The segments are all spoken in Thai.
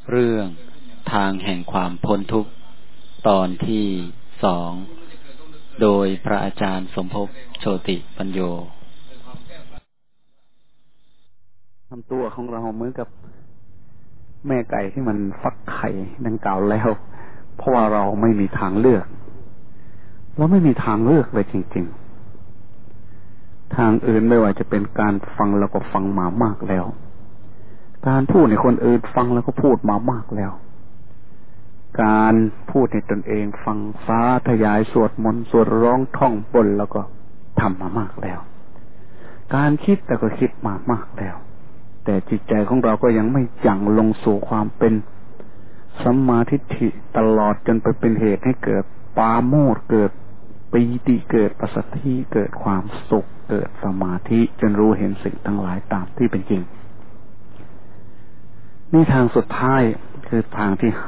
เรื่องทางแห่งความพ้นทุกข์ตอนที่2โดยพระอาจารย์สมภพโชติปัญโยทำตัวของเราเหมือนกับแม่ไก่ที่มันฟักไข่ดังกล่าวแล้วเพราะว่าเราไม่มีทางเลือกเราไม่มีทางเลือกเลยจริงๆทางอื่นไม่ว่าจะเป็นการฟังเราก็ฟังมามากแล้วการพูดในคนอื่นฟังแล้วก็พูดมามากแล้วการพูดในตนเองฟังฟ้าทยายสวดมนต์สวดร้องท่องบนแล้วก็ทำมามากแล้วการคิดแต่ก็คิดมามากแล้วแต่จิตใจของเราก็ยังไม่ยั่งลงสู่ความเป็นสัมมาทิฏฐิตลอดจนไปเป็นเหตุให้เกิดปาโมทย์เกิดปีติเกิดปัสสัทธิเกิดความสุขเกิดสมาธิจนรู้เห็นสิ่งทั้งหลายตามที่เป็นจริงนี่ทางสุดท้ายคือทางที่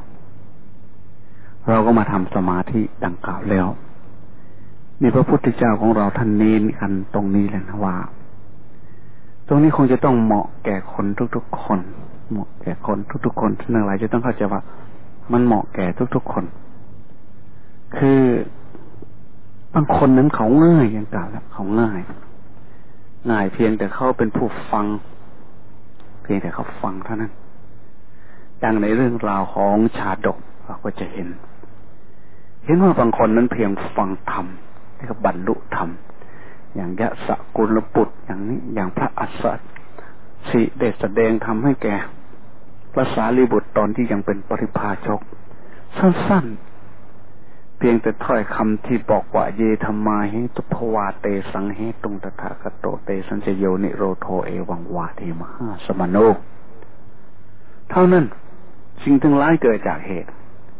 5เราก็มาทำสมาธิดังกล่าวแล้วมีพระพุทธเจ้าของเราท่านเน้นกันตรงนี้เลยนะว่าตรงนี้คงจะต้องเหมาะแก่คนทุกๆคนเหมาะแก่คนทุกๆคนท่านทั้งหลายจะต้องเข้าใจว่ามันเหมาะแก่ทุกๆคนคือบางคนนั้นเขาง่ายอย่างกล่าวแล้วเขาง่ายเพียงแต่เขาเป็นผู้ฟังเพียงแต่เขาฟังเท่านั้นดังในเรื่องราวของชาดกเราก็จะเห็นว่าบางคนนั้นเพียงฟังธรรมแล้วก็บรรลุธรรมอย่างยะสะกุลบุตรอย่างนี้อย่างพระอัสสสิได้แสดงธรรมให้แก่พระสารีบุตรตอนที่ยังเป็นปริพาชกสั้นๆเพียงแต่ถ้อยคำที่บอกว่าเยธรรมาหิตุภวาเตสังเหตุงตถาคโตเตสัญจโยนิโรโธเอวังวาเทมหาสมโนเท่านั้นสิ่งทั้งหลายเกิดจากเหตุ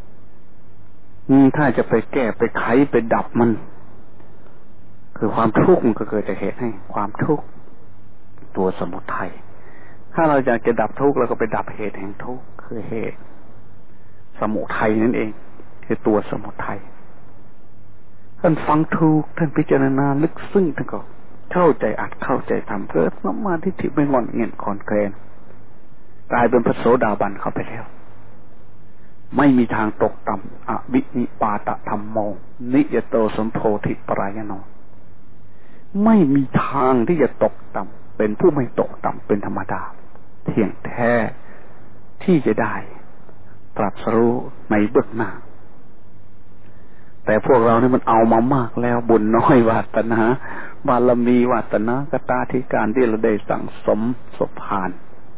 ถ้าจะไปแก้ไปไขไปดับมันคือความทุกข์มันก็เกิดจากเหตุให้ความทุกข์ตัวสมุทัยถ้าเราอยากจะดับทุกข์เราก็ไปดับเหตุแห่งทุกข์คือเหตุสมุทัยนั่นเองคือตัวสมุทัยท่านฟังถูกท่านพิจารณาลึกซึ้งท่านก็เข้าใจอัดเข้าใจทำเกิดสัมมาทิฏฐิไม่งอนเงียนคอนแคลนกลายเป็นพระโสดาบันเข้าไปแล้วไม่มีทางตกต่ำอวินิปาตธัมโมนิยโตสัมโพธิปรายโนไม่มีทางที่จะตกต่ำเป็นผู้ไม่ตกต่ำเป็นธรรมดาเที่ยงแท้ที่จะได้ตรัสรู้ในเบื้องหน้าแต่พวกเราเนี่ยมันเอามามากแล้วบุญน้อยวาสนาบารมีวาสนากตาธิการที่เราได้สั่งสมสมภาร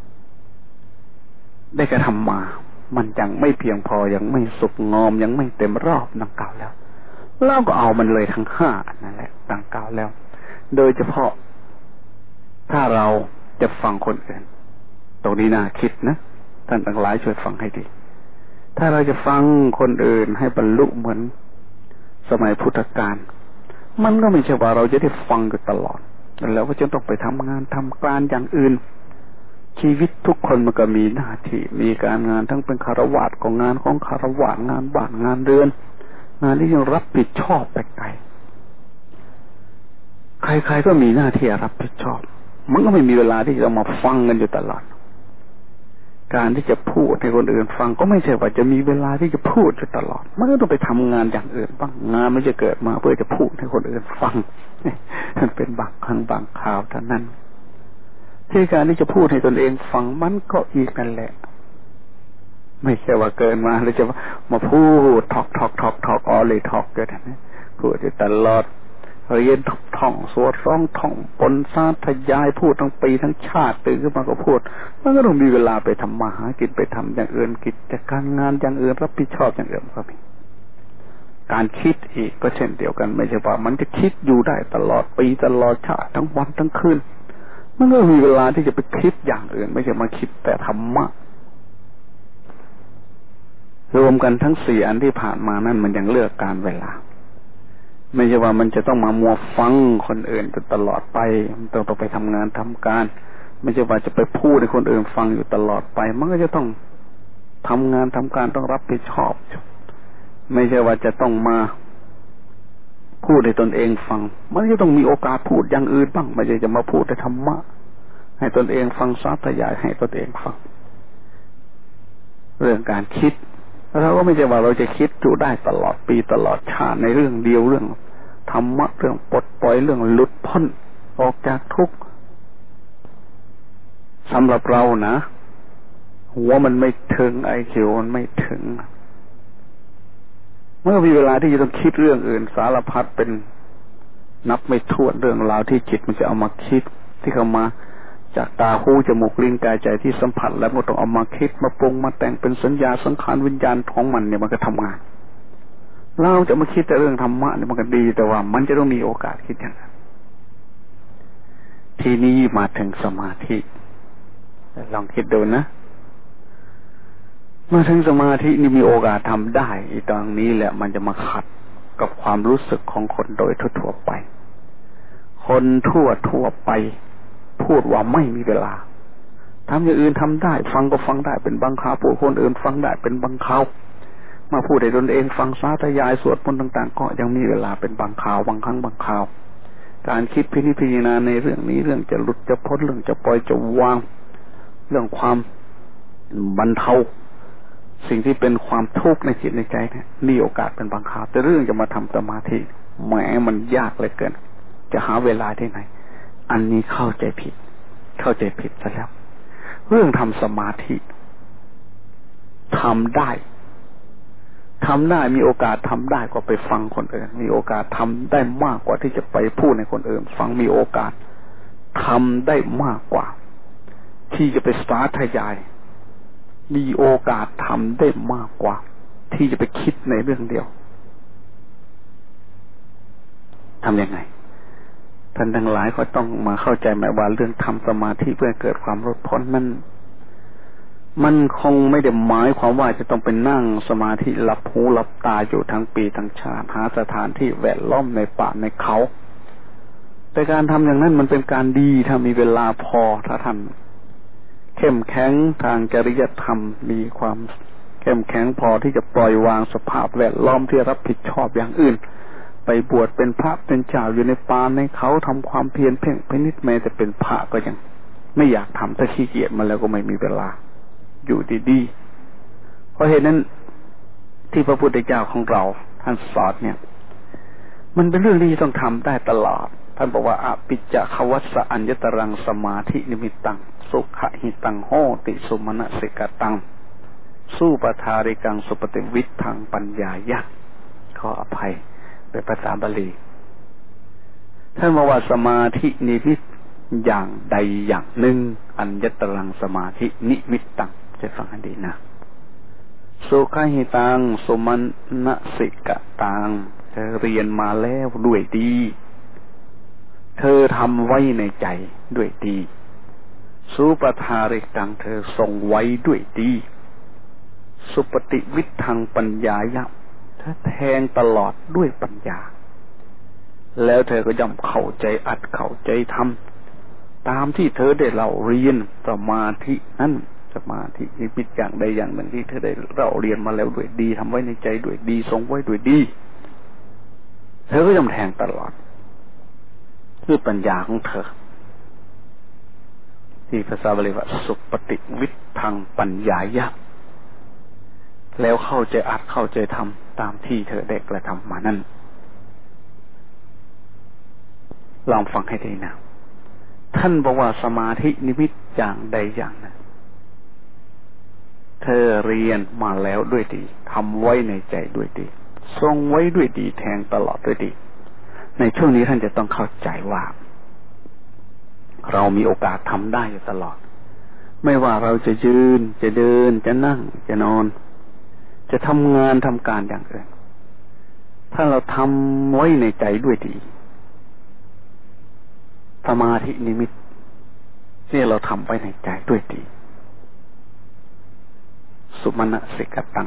ได้กระทำมามันยังไม่เพียงพอยังไม่สุกงอมยังไม่เต็มรอบดังกล่าวแล้วเราก็เอามันเลยทั้ง5นั่นแหละดังกล่าวแล้วโดยเฉพาะถ้าเราจะฟังคนอื่นตรงนี้น่าคิดนะท่านทั้งหลายช่วยฟังให้ดีถ้าเราจะฟังคนอื่นให้บรรลุเหมือนสมัยพุทธกาลมันก็ไม่ใช่ว่าเราจะได้ฟังอยู่ตลอดแล้วก็จะต้องไปทำงานทำการอย่างอื่นชีวิตทุกคนมันก็มีหน้าที่มีการงานทั้งเป็นคฤหัสถ์ของงานของคฤหัสถ์งานบ้านงานเรือนงานที่ยังรับผิดชอบไปไกลใครๆก็มีหน้าที่รับผิดชอบมันก็ไม่มีเวลาที่จะมาฟังกันอยู่ตลอดการที่จะพูดให้คนอื่นฟังก็ไม่ใช่ว่าจะมีเวลาที่จะพูดอยู่ตลอดมันก็ต้องไปทำงานอย่างอื่นบ้างงานไม่จะเกิดมาเพื่อจะพูดให้คนอื่นฟังมันเป็นบางครั้งบางคราวเท่านั้นที่การที่จะพูดให้ตนเองฟังมันก็อีกนั่นแหละไม่ใช่ว่าเกินมาแล้วจะมาพูดทอกออเลยทอกเกิดนะพูดอยู่ตลอดเรียนท่องสวดร้องท่องปนซาทยายพูดทั้งปีทั้งชาติตื่นขึ้นมาก็พูดมันก็ต้องมีเวลาไปทำมาหากินไปทำอย่างอื่นกิจการงานอย่างอื่นรับผิดชอบอย่างอื่นก็มีการคิดอีกก็เช่นเดียวกันไม่ใช่ว่ามันจะคิดอยู่ได้ตลอดปีตลอดชาติทั้งวันทั้งคืนมันก็มีเวลาที่จะไปคิดอย่างอื่นไม่ใช่มาคิดแต่ธรรมะรวมกันทั้ง4อันที่ผ่านมานั้นมันยังเลือกการเวลาไม่ใช่ว่ามันจะต้องมามัวฟังคนอื่นตลอดไปมันต้องไปทำงานทำการไม่ใช่ว่าจะไปพูดให้คนอื่นฟังอยู่ตลอดไปมันก็จะต้องทำงานทำการต้องรับผิดชอบไม่ใช่ว่าจะต้องมาพูดให้ตนเองฟังมันจะต้องมีโอกาสพูดอย่างอื่นบ้างไม่ใช่จะมาพูดแต่ธรรมะให้ตนเองฟังสาธยายให้ตนเองฟังเรื่องการคิดเราก็ไม่ใช่ว่าเราจะคิดอยู่ได้ตลอดปีตลอดชาติในเรื่องเดียวเรื่องธรรมะเรื่องปลดปล่อยเรื่องหลุดพ้นออกจากทุกข์สำหรับเรานะหัวมันไม่ถึงIQมันไม่ถึงเมื่อมีเวลาที่จะต้องคิดเรื่องอื่นสารพัดเป็นนับไม่ถ้วนเรื่องราวที่จิตมันจะเอามาคิดที่เข้ามาจากตาหูจมูกลิ้นกายใจที่สัมผัสแล้วมันต้องเอามาคิดมาปรุงมาแต่งเป็นสัญญาสังขารวิญญาณของมันเนี่ยมันก็ทำงานเราจะมาคิดแต่เรื่องธรรมะเนี่ยมันก็ดีแต่ว่ามันจะต้องมีโอกาสคิดอย่างนั้นทีนี้มาถึงสมาธิลองคิดดูนะมาถึงสมาธินี่มีโอกาสทำได้อีตรงนี้แหละมันจะมาขัดกับความรู้สึกของคนโดยทั่วไปคนทั่วไปพูดว่าไม่มีเวลาทำอย่างอื่นทำได้ฟังก็ฟังได้เป็นบางคราวพูดคนอื่นฟังได้เป็นบางคราวมาพูดให้ตนเองฟังสาธยายสวดมนต์ต่างๆก็ยังมีเวลาเป็นบางคราวบางครั้งบางคราวการคิดพิจารณาในเรื่องนี้เรื่องจะหลุดจะพ้นเรื่องจะปล่อยจะวางเรื่องความบรรเทาสิ่งที่เป็นความทุกข์ในจิตในใจเนี่ยมีโอกาสเป็นบางคราวแต่เรื่องจะมาทำสมาธิแหมมันยากเหลือเกินจะหาเวลาที่ไหนอันนี้เข้าใจผิดซะแล้วเรื่องทำสมาธิทำได้มีโอกาสทำได้กว่าไปฟังคนอื่นมีโอกาสทำได้มากกว่าที่จะไปพูดในคนอื่นฟังมีโอกาสทำได้มากกว่าที่จะไปสาธยายมีโอกาสทำได้มากกว่าที่จะไปคิดในเรื่องเดียวทำยังไงท่านทั้งหลายก็ต้องมาเข้าใจหมายว่าเรื่องทำสมาธิเพื่อเกิดความหลุดพ้นมันคงไม่ได้หมายความว่าจะต้องไปนั่งสมาธิหลับหูหลับตาอยู่ทั้งปีทั้งชาติหาสถานที่แวดล้อมในป่าในเขาแต่การทำอย่างนั้นมันเป็นการดีถ้ามีเวลาพอถ้าท่านเข้มแข็งทางจริยธรรมมีความเข้มแข็งพอที่จะปล่อยวางสภาพแวดล้อมที่รับผิดชอบอย่างอื่นไปบวชเป็นพระเป็นเจ้าอยู่ในป่าในเขาทำความเพียรเพ่งพินิจแม้แต่เป็นพระก็ยังไม่อยากทำถ้าขี้เกียจมาแล้วก็ไม่มีเวลาอยู่ดีๆเพราะเหตุนั้นที่พระพุทธเจ้าของเราท่านสอนเนี่ยมันเป็นเรื่องที่ต้องทำได้ตลอดท่านบอกว่าอภิจจควัสสะอัญญตรังสมาธินิมิตตังสุขหิตังโหติสุมนสิกตังสู้ปทาริกังสุปฏิวิทธังปัญญายะขออภัยเป็นภาษาบาลีท่านบอกว่าสมาธินิมิตอย่างใดอย่างหนึ่งอัญญตรังสมาธินิมิตตังจะฟังให้ดีนะสุขหิตังสุมนสิกตังเธอเรียนมาแล้วด้วยดีเธอทำไว้ในใจด้วยดีสุปทาริกังเธอทรงไว้ด้วยดีสุปฏิวิทธังปัญญายะเธอแทงตลอดด้วยปัญญาแล้วเธอก็ย่อมเข้าใจอัดเข้าใจทำตามที่เธอได้เล่าเรียนสมาธินั้นสมาธินิมิตอย่างใดอย่างหนึ่งที่เธอได้เล่าเรียนมาแล้วด้วยดีทำไว้ในใจด้วยดีทรงไว้ด้วยดีเธอก็ย่อมแทงตลอดด้วยปัญญาของเธอที่ภาษาบาลีว่าสุปฏิวิทธังปัญญายะแล้วเข้าใจอัดเข้าใจทำตามที่เธอได้กระทำมานั่นลองฟังให้ดีนะท่านบอกว่าสมาธินิมิตอย่างใดอย่างหนึ่งเธอเรียนมาแล้วด้วยดีทำไว้ในใจด้วยดีทรงไว้ด้วยดีแทงตลอดด้วยดีในช่วงนี้ท่านจะต้องเข้าใจว่าเรามีโอกาสทำได้อยู่ตลอดไม่ว่าเราจะยืนจะเดินจะนั่งจะนอนจะทำงานทำการอย่างอื่นถ้าเราทำไว้ในใจด้วยดีสมาธินิมิตที่เราทำไว้ในใจด้วยดีสุมนสิกตัง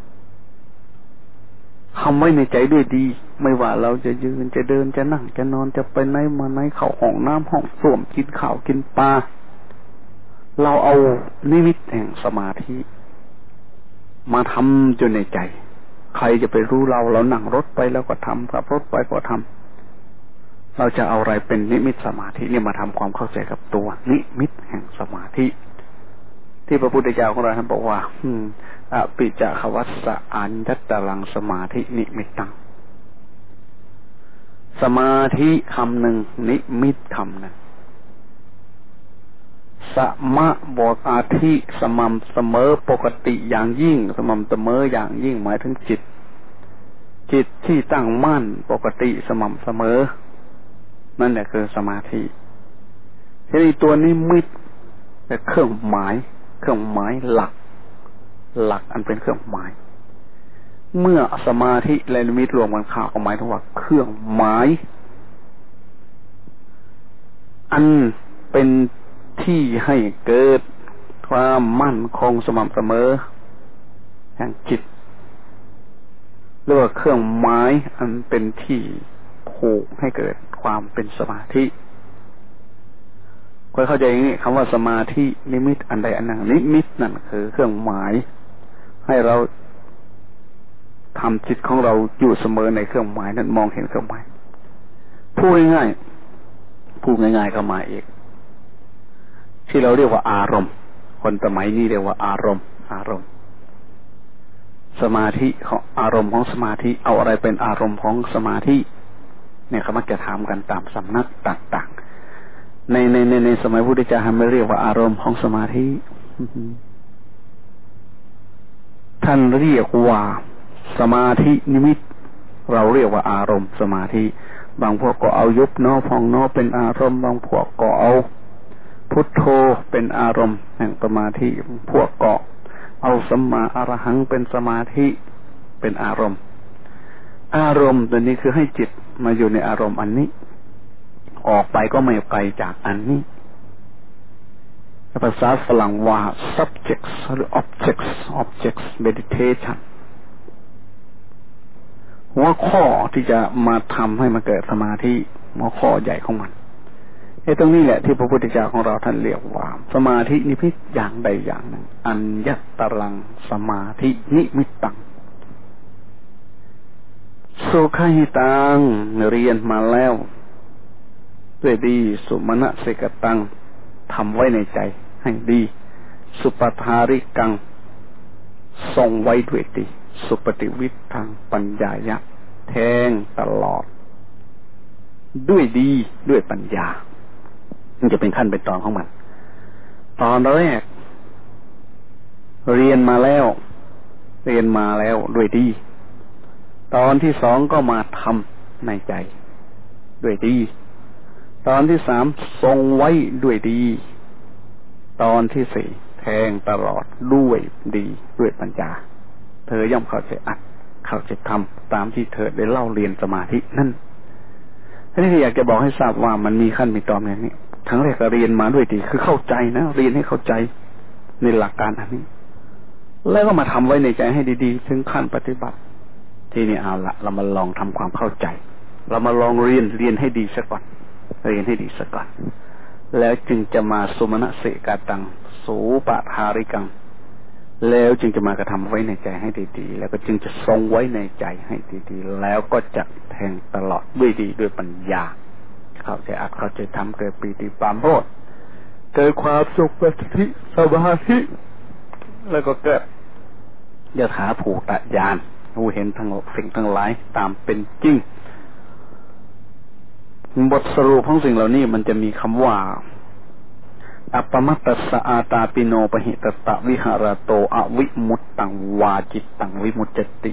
ทำไว้ในใจด้วยดีไม่ว่าเราจะยืนจะเดินจะนั่งจะนอนจะไปไหนมาไหนเข้าห้องน้ำห้องส้วมกินข้าวกินปลาเราเอานิมิตแห่งสมาธิมาทำอยู่ในใจใครจะไปรู้เรานั่งรถไปแล้วก็ทำขับรถไปก็ทำเราจะเอาอะไรเป็นนิมิตสมาธินี่มาทำความเข้าใจกับตัวนิมิตแห่งสมาธิที่พระพุทธเจ้าของเราท่านบอกว่าอปิจขวัสสะอัญญัตตรังสมาธินิมิตตังสมาธิคำหนึ่งนิมิตคำหนึ่งสมะบอกอาทิสม่ำเสมอปกติอย่างยิ่งสม่ำเสมออย่างยิ่งหมายถึงจิตที่ตั้งมั่นปกติสม่ำเสมอนั่นแหละคือสมาธิทีนี้ตัวนิมิตเป็นเครื่องหมายหลักอันเป็นเครื่องหมายเมื่อสมาธิและนิมิตรวมกันเข้าก็หมายถึงว่าเครื่องหมายอันเป็นที่ให้เกิดความมั่นคงสม่ำเสมอแห่งจิตหรือว่าเครื่องหมายอันเป็นที่ผูกให้เกิดความเป็นสมาธิค่อยเข้าใจอย่างนี้คำว่าสมาธินิมิตอันใดอันหนึ่งนิมิตนั่นคือเครื่องหมายให้เราทำจิตของเราอยู่เสมอในเครื่องหมายนั้นมองเห็นเครื่องหมายพูดง่ายๆก็มาอีกที่เราเรียกว่าอารมณ์คนสมัยนี้เรียกว่าอารมณ์สมาธิของอารมณ์ของสมาธิเอาอะไรเป็นอารมณ์ของสมาธิเนี่ยเขามักจะถามกันตามสำนักต่างๆในสมัยพุทธเจ้าไม่เรียกว่าอารมณ์ของสมาธิท่านเรียกว่าสมาธินิมิตเราเรียกว่าอารมณ์สมาธิบางพวกก็เอายุบน้อพองน้อเป็นอารมณ์บางพวกก็เอาพุทโธเป็นอารมณ์แห่งสมาธิพวกก็เอาสัมมาอรหังเป็นสมาธิเป็นอารมณ์ตัวนี้คือให้จิตมาอยู่ในอารมณ์อันนี้ออกไปก็ไม่ไกลจากอันนี้ภาษาฝรั่งว่า subjects หรือ objects meditation หัวข้อที่จะมาทำให้มันเกิดสมาธิหัวข้อใหญ่ของมันตรงนี้แหละที่พระพุทธเจ้าของเราท่านเรียกว่าสมาธินิมิตอย่างใดอย่างหนึ่งอัญญตรังสมาธินิมิตตังสุขหิตังเรียนมาแล้วด้วยดีสุมณสิกตังทำไว้ในใจให้ดีสุปทาริกังทรงไว้ด้วยดีสุปฏิวิทังปัญญายะแทงตลอดด้วยดีด้วยปัญญามันจะเป็นขั้นเป็นตอนของมันตอนแรกเรียนมาแล้วด้วยดีตอนที่สองก็มาทำในใจด้วยดีตอนที่สามทรงไว้ด้วยดีตอนที่สี่แทงตลอดด้วยดีด้วยปัญญาเธอย่อมเข้าใจเข้าใจทำตามที่เธอได้เล่าเรียนสมาธินั่นทีนี้อยากจะบอกให้ทราบว่ามันมีขั้นมีตอนอย่างนี้ทั้งแรกก็เรียนมาด้วยดีคือเข้าใจนะเรียนให้เข้าใจในหลักการอันนี้แล้วก็มาทำไว้ในใจให้ดีๆถึงขั้นปฏิบัติทีนี้เอาละเรามาลองทำความเข้าใจเรามาลองเรียนให้ดีซะก่อนแล้วจึงจะมาสุมณสิกตังสูปทาริกังแล้วจึงจะมากระทำไว้ในใจให้ดีๆแล้วก็จึงจะทรงไว้ในใจให้ดีๆแล้วก็จะแทงตลอดด้วยดีด้วยปัญญาเข้าใจเข้าใจทำเกิดปีติปราโมทย์เกิดความสุขปัสสิสมาธิแล้วก็เกิดยถาภูตญาณรู้เห็นทั้งสิ่งทั้งหลายตามเป็นจริงบทสรุปของสิ่งเหล่านี้มันจะมีคำว่าอัปปมัตตสอาตาปิโนปหิตตะวิหารโตอวิมุตตังวาจิตตังวิมุตจติ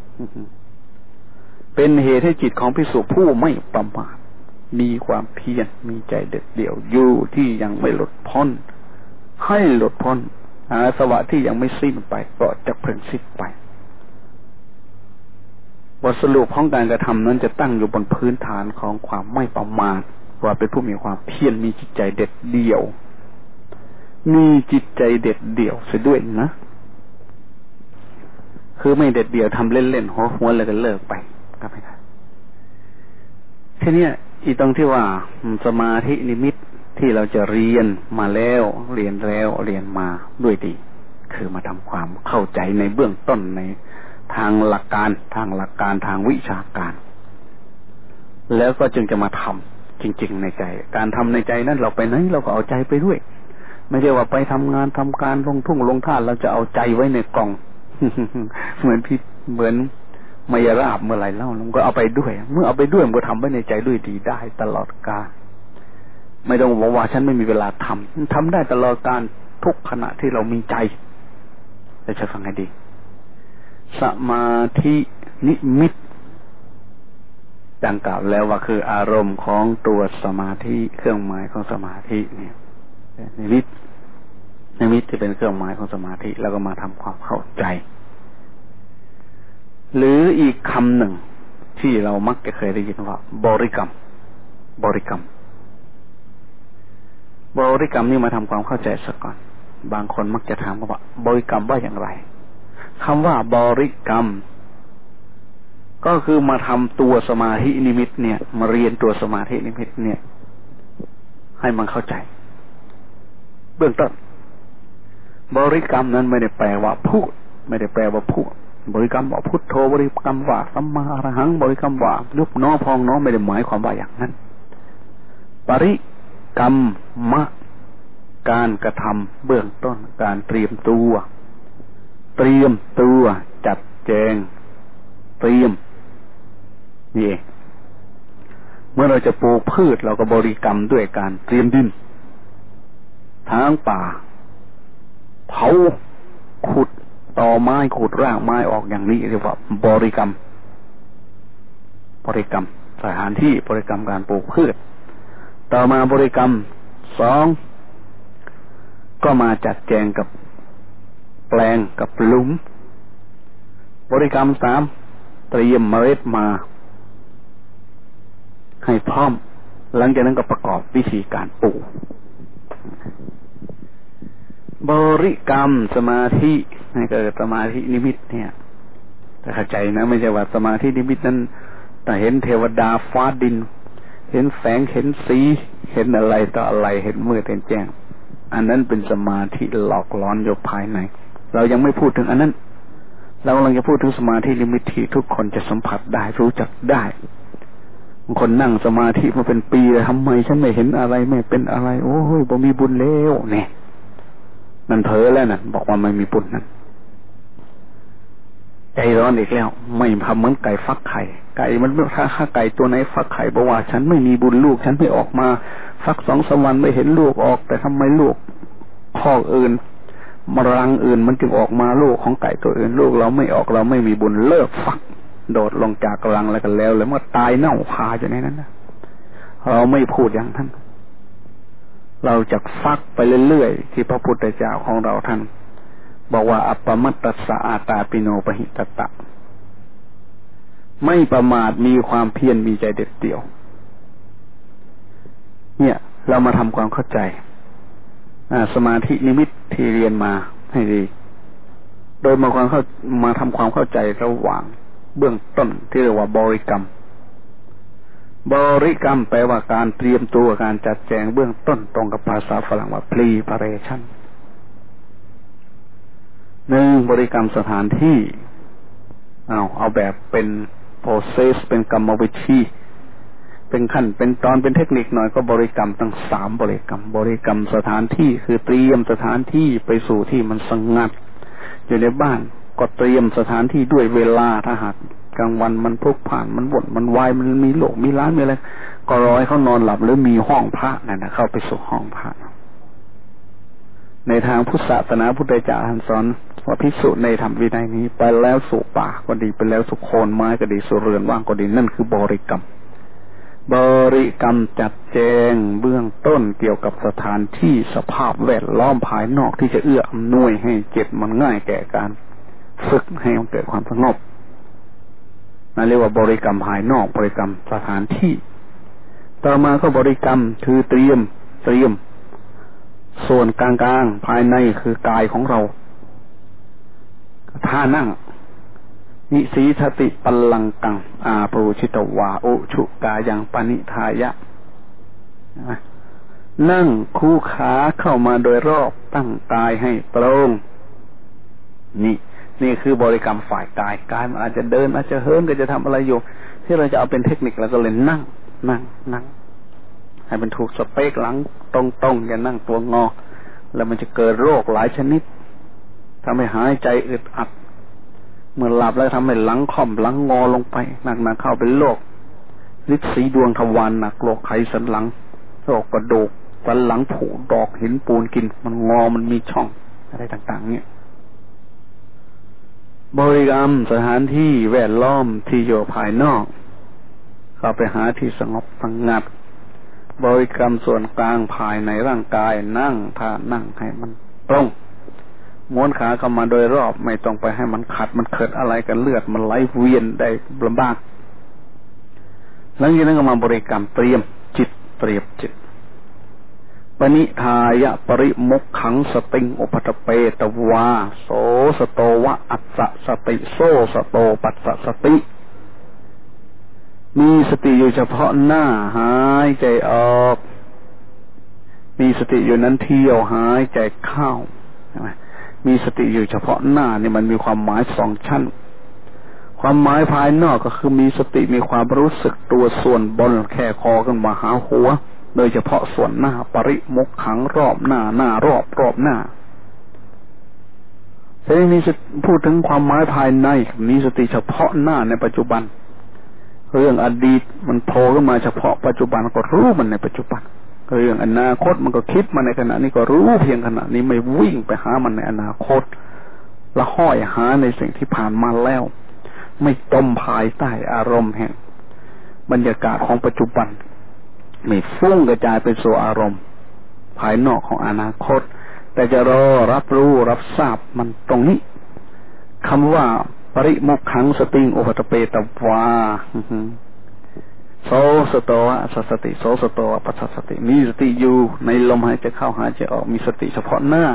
เป็นเหตุให้จิตของภิกษุผู้ไม่ประมาทมีความเพียรมีใจเด็ดเดี่ยวอยู่ที่ยังไม่หลุดพ้นให้หลุดพ้นอาสวะที่ยังไม่สิ้นไปก็จะเพิ่งสิ้นไปบทสรุปของการกระทำนั้นจะตั้งอยู่บนพื้นฐานของความไม่ประมาทว่าเป็นผู้มีความเพียรมีจิตใจเด็ดเดี่ยวเสียด้วยนะคือไม่เด็ดเดี่ยวทำเล่นๆหัวแล้วก็เลิกไปก็ไม่ได้ทีนี้อีตรงที่ว่าสมาธินิมิตที่เราจะเรียนมาแล้วเรียนมาด้วยดีคือมาทำความเข้าใจในเบื้องต้นในทางหลักการทางวิชาการแล้วก็จึงจะมาทำจริงๆในใจการทำในใจนั้นเราไปไหนเราก็เอาใจไปด้วยไม่ใช่ว่าไปทำงานทำการลงทุ่งลงท่าเราจะเอาใจไว้ในกล่อง เหมือนมายราบเมื่อไหร่เล่ามันก็เอาไปด้วยเมื่อเอาไปด้วยมันก็ทำไว้ในใจด้วยดีได้ตลอดกาลไม่ต้องบอกว่าฉันไม่มีเวลาทำได้ตลอดกาลทุกขณะที่เรามีใจจะฟังให้ดีสมาธินิมิตดังกล่าวแล้วว่าคืออารมณ์ของตัวสมาธิเครื่องหมายของสมาธิเนี่ยนิมิตที่เป็นเครื่องหมายของสมาธิแล้วก็มาทำความเข้าใจหรืออีกคำหนึ่งที่เรามักจะเคยได้ยินว่าบริกรรมนี่มาทำความเข้าใจสักก่อนบางคนมักจะถามว่าบริกรรมว่าอย่างไรคำว่าบริกรรมก็คือมาทำตัวสมาธินิมิตเนี่ยมาเรียนตัวสมาธินิมิตเนี่ยให้มันเข้าใจเบื้องต้นบริกรรมนั้นไม่ได้แปลว่าพูดบริกรรมว่าพุทโธบริกรรมว่าสัมมาอรหังบริกรรมว่ายุบน้อพองน้อไม่ได้หมายความว่าอย่างนั้นบริกรรมการกระทำเบื้องต้นการเตรียมตัวจัดแจงเตรียมนี่เองเมื่อเราจะปลูกพืชเราก็บริกรรมด้วยการเตรียมดินทางป่าเผาขุดตอไม้ขุดรากไม้ออกอย่างนี้เรียกว่าบริกรรมสถานที่บริกรรมการปลูกพืชต่อมาบริกรรม2ก็มาจัดแจงกับแปลงกับหลุมบริกรรม3เตรียมเมล็ดมาให้พร้อมหลังจากนั้นก็ประกอบวิธีการปลูกบริกรรมสมาธิให้เกิดสมาธินิมิตเนี่ยแต่เข้าใจนะไม่ใช่ว่าสมาธินิมิตนั้นแต่เห็นเทวดาฟ้าดินเห็นแสงเห็นสีเห็นอะไรต่ออะไรเห็นมืดเห็นแจ้งอันนั้นเป็นสมาธิหลอกล่อนอยู่ภายในเรายังไม่พูดถึงอันนั้นเรากำลังจะพูดถึงสมาธินิมิตที่ทุกคนจะสัมผัสได้รู้จักได้บางคนนั่งสมาธิมาเป็นปีเลยทำไมฉันไม่เห็นอะไรไม่เป็นอะไรโอ้ยบ่มีบุญแล้วเนี่ยมันเพ้อแล้วน่ะบอกว่าไม่มีบุญนั่นใจร้อนอีกแล้วไม่ทำเหมือนไก่ฟักไข่มันถ้าไก่ตัวไหนฟักไข่บอกว่าฉันไม่มีบุญลูกฉันไม่ออกมาฟัก2-3 วันไม่เห็นลูกออกแต่ทำไมลูกข้ออื่นมรังอื่นมันจึงออกมาลูกของไก่ตัวอื่นลูกเราไม่ออกเราไม่มีบุญเลิกฟักโดดลงจากรังแล้วกันแล้วเมื่อตายเน่าคาอยู่ในนั้นนะเราไม่พูดอย่างท่านเราจะฟักไปเรื่อยๆที่พระพุทธเจ้าของเราท่านบอกว่าอัปปมัตตัสสะอาตาปิโนปหิตตะไม่ประมาทมีความเพียรมีใจเด็ดเดี่ยวเนี่ยเรามาทำความเข้าใจสมาธินิมิตที่เรียนมาให้ดีโดยมาทำความเข้าใจระหว่างเบื้องต้นที่เรียกว่าบริกรรมแปลว่าการเตรียมตัวการจัดแจงเบื้องต้นตรงกับภาษาฝรั่งว่า preparation 1บริกรรมสถานที่เอาแบบเป็น process เป็นกรรมวิธีเป็นขั้นเป็นตอนเป็นเทคนิคหน่อยก็บริกรรมตั้ง3บริกรรมสถานที่คือเตรียมสถานที่ไปสู่ที่มันสงัดอยู่ในบ้านก็เตรียมสถานที่ด้วยเวลาถ้าหากกลางวันมันพลุกผ่านมันบ่นมันวายมันมีโลกมีร้านมีอะไรก็รอให้เขานอนหลับหรือมีห้องพระนั่นนะเข้าไปสู่ห้องพระในทางพุทธศาสนาพุทธเจ้าท่านสอนว่าภิกษุในธรรมวินัยนี้ไปแล้วสู่ป่าก็ดีไปแล้วสู่โคนไม้ก็ดีสู่เรือนว่างก็ดีนั่นคือบริกรรมจัดแจงเบื้องต้นเกี่ยวกับสถานที่สภาพแวดล้อมภายนอกที่จะเอื้ออำนวยให้จิตมันง่ายแก่การฝึกให้มันเกิดความสงบนั่นเรียกว่าบริกรรมภายนอกบริกรรมสถานที่ต่อมาก็บริกรรมคือเตรียมส่วนกลางๆภายในคือกายของเราท่านั่งนิสีทติปัลลังกังอาปูชิตวาอุชุกายังปณิทายะนั่งคู่ขาเข้ามาโดยรอบตั้งกายให้ตรงนี่คือบริกรรมฝ่ายกายมันอาจจะเดินอาจจะเหินก็จะทำอะไรอยู่ที่เราจะเอาเป็นเทคนิคแล้วก็เลยนั่งให้เป็นถูกสเปคหลังตรงๆอย่านั่งตัวงอแล้วมันจะเกิดโรคหลายชนิดทำให้หายใจอึดอัดเมื่อหลับแล้วทำให้หลังค่อมหลังงอลงไปหนักๆเข้าเป็นโรคฤทธิ์สีดวงทวารหนักโรคไขสันหลังโรคกระดูกสันหลังผุดอกหินปูนกินมันงอมันมีช่องอะไรต่างๆเนี่ยบริกรรมสถานที่แวดล้อมที่อยู่ภายนอกเข้าไปหาที่สงบสงัดบริกรรมส่วนกลางภายในร่างกายนั่งท่านั่งให้มันตรงม้วนขาเข้ามาโดยรอบไม่ต้องไปให้มันขัดมันเกิดอะไรกันเลือดมันไหลเวียนได้ลำบากหลังจากนั้นก็มาบริกรรมเตรียมจิตจิตปณิธายะปริมุขขังสติงอุปตเปตวาโสสโตวะอัสสะสติโสสโตปัสสะสติมีสติอยู่เฉพาะหน้าหายใจออกมีสติอยู่นั้นเที่ยวหายใจเข้าใช่ไหมมีสติอยู่เฉพาะหน้านี่มันมีความหมายสองชั้นความหมายภายนอกก็คือมีสติมีความรู้สึกตัวส่วนบนแค่คอขึ้นมาหาหัวโดยเฉพาะส่วนหน้าปริมุขขังรอบหน้ารอบหน้าแต่นี้พูดถึงความหมายภายในมีสติเฉพาะหน้าในปัจจุบันเรื่องอดีตมันโผล่ขึ้นมาเฉพาะปัจจุบันก็รู้มันในปัจจุบันเรื่องอนาคตมันก็คิดมาในขณะนี้ก็รู้เพียงขณะนี้ไม่วิ่งไปหามันในอนาคตละห้อยหาในสิ่งที่ผ่านมาแล้วไม่จมภายใต้อารมณ์แห่งบรรยากาศของปัจจุบันไม่ฟุ้งกระจายไปสู่อารมณ์ภายนอกของอนาคตแต่จะรอรับรู้รับทราบมันตรงนี้คำว่าปริมุขขังสติงอุปตเปตวาโสสโตวะสติโสสโตวะปัสสสติมีสติอยู่ในลมหายใจเข้าหายใจออกมีสติเฉพาะหน้า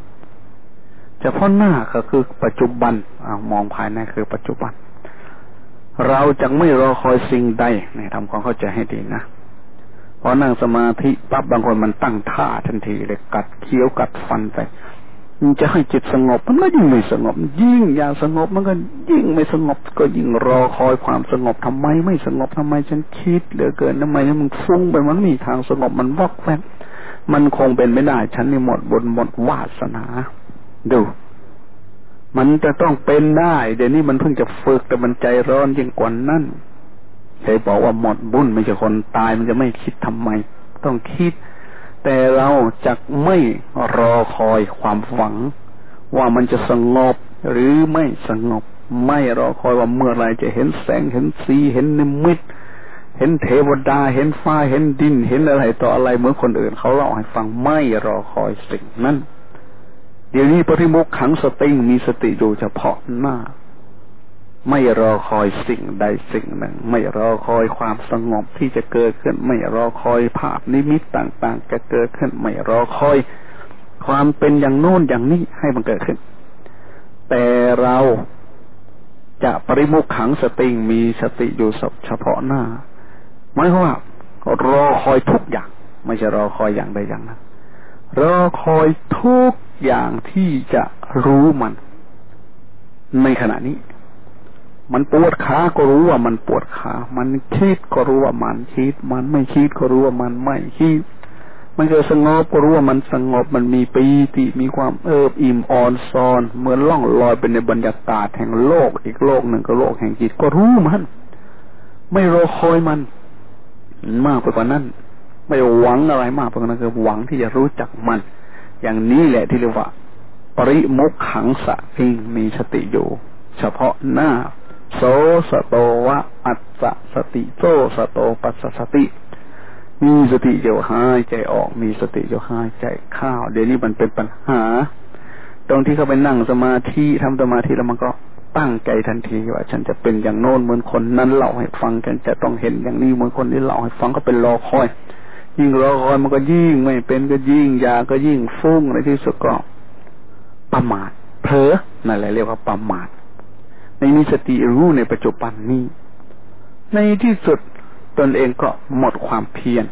ก็คือปัจจุบันมองภายในคือปัจจุบันเราจะไม่รอคอยสิ่งใดนี่ทำความเข้าใจให้ดีนะพอนั่งสมาธิปั๊บบางคนมันตั้งท่าทันทีเลยกัดเคี้ยวกัดฟันไปมันจะให้จิตสงบมันก็ยิ่งไม่สงบยิ่งอยากสงบมันก็ยิ่งไม่สงบก็ยิ่งรอคอยความสงบทำไมไม่สงบทำไมฉันคิดเหลือเกินทำไมมันฟุ้งไปมันมีทางสงบมันวอกแวกมันคงเป็นไม่ได้ฉันนี่หมดบุญหมดวาสนาดูมันจะต้องเป็นได้เดี๋ยวนี้มันเพิ่งจะฝึกแต่มันใจร้อนยิ่งกว่านั้นใครบอกว่าหมดบุญไม่ใช่คนตายมันจะไม่คิดทำไมต้องคิดแต่เราจะไม่รอคอยความหวังว่ามันจะสงบหรือไม่สงบไม่รอคอยว่าเมื่อไรจะเห็นแสงเห็นสีเห็นนิมิตเห็นเทวดาเห็นฟ้าเห็นดินเห็นอะไรต่ออะไรเหมือนคนอื่นเขาเล่าให้ฟังไม่รอคอยสิ่งนั้นเดี๋ยวนี้ปริมุขขังสติมีสติอยู่เฉพาะหน้าไม่รอคอยสิ่งใดสิ่งหนึ่งไม่รอคอยความสงบที่จะเกิดขึ้นไม่รอคอยภาพนิมิตต่างๆจะเกิดขึ้นไม่รอคอยความเป็นอย่างโน้นอย่างนี้ให้มันเกิดขึ้นแต่เราจะปริมุขขังสติมีสติอยู่เฉพาะหน้าหมายความว่ารอคอยทุกอย่างไม่ใช่รอคอยอย่างใดอย่างนั้นรอคอยทุกอย่างที่จะรู้มันในขณะนี้มันปวดขาก็รู้ว่ามันปวดขามันคิดก็รู้ว่ามันคิดมันไม่คิดก็รู้ว่ามันไม่คิดมันเกิดสงบก็รู้ว่ามันสงบมันมีปีติมีความอิ่มอ่อนซอนเหมือนล่องลอยไปในบรรยากาศแห่งโลกอีกโลกหนึ่งก็โลกแห่งจิตก็รู้มันไม่รอคอยมันมากไปกว่านั้นไม่หวังอะไรมากไปกว่านั้นคือหวังที่จะรู้จักมันอย่างนี้แหละที่เรียกว่าปริมุขขังสติมีสติอยู่เฉพาะหน้าโสสโตวะอัสสะสติโสสโตปัสสะสติมีสติอยู่หายใจออกมีสติอยู่หายใจเข้าเดี๋ยวนี้มันเป็นปัญหาตรงที่เขาไปนั่งสมาธิทำสมาธิแล้วมันก็ตั้งใจทันทีว่าฉันจะเป็นอย่างโน้นเหมือนคนนั้นเล่าให้ฟังฉันจะต้องเห็นอย่างนี้เหมือนคนนี้เล่าให้ฟังก็เป็นรอคอยยิ่งรอคอยมันก็ยิ่งไม่เป็นก็ยิ่งยาก็ยิ่งฟุ้งในที่สุดก็ประมาทเผลอนั่นแหละเรียกว่าประมาทไม่มีสติรู้ในปัจจุบันนี้ในที่สุดตนเองก็หมดความเพียร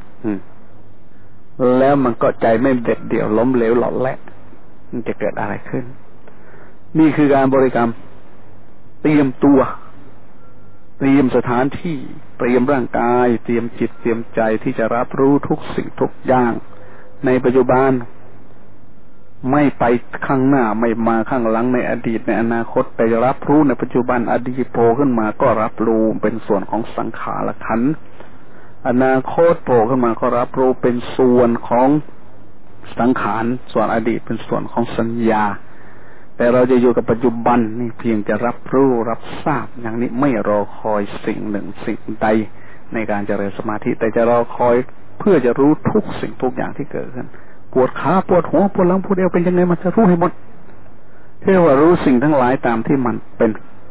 แล้วมันก็ใจไม่เด็ดเดี่ยวล้มเหลวหลอดแหละมันจะเกิดอะไรขึ้นนี่คือการบริกรรมเตรียมตัวเตรียมสถานที่เตรียมร่างกายเตรียมจิตเตรียมใจที่จะรับรู้ทุกสิ่งทุกอย่างในปัจจุบันไม่ไปข้างหน้าไม่มาข้างหลังในอดีตในอนาคตแต่รับรู้ในปัจจุบันอดีตโผล่ขึ้นมาก็รับรู้เป็นส่วนของสังขารขันธ์อนาคตโผล่ขึ้นมาก็รับรู้เป็นส่วนของสังขารส่วนอดีตเป็นส่วนของสัญญาแต่เราจะอยู่กับปัจจุบันนี่เพียงจะรับรู้รับทราบอย่างนี้ไม่รอคอยสิ่งหนึ่งสิ่งใดในการเจริญสมาธิแต่จะรอคอยเพื่อจะรู้ทุกสิ่งทุกอย่างที่เกิดขึ้นปวดขาปวดหัวปวดหลังปวดเอวเป็นยังไงมันจะรู้ให้หมดเรียกว่ารู้สิ่งทั้งหลายตามที่มันเป็น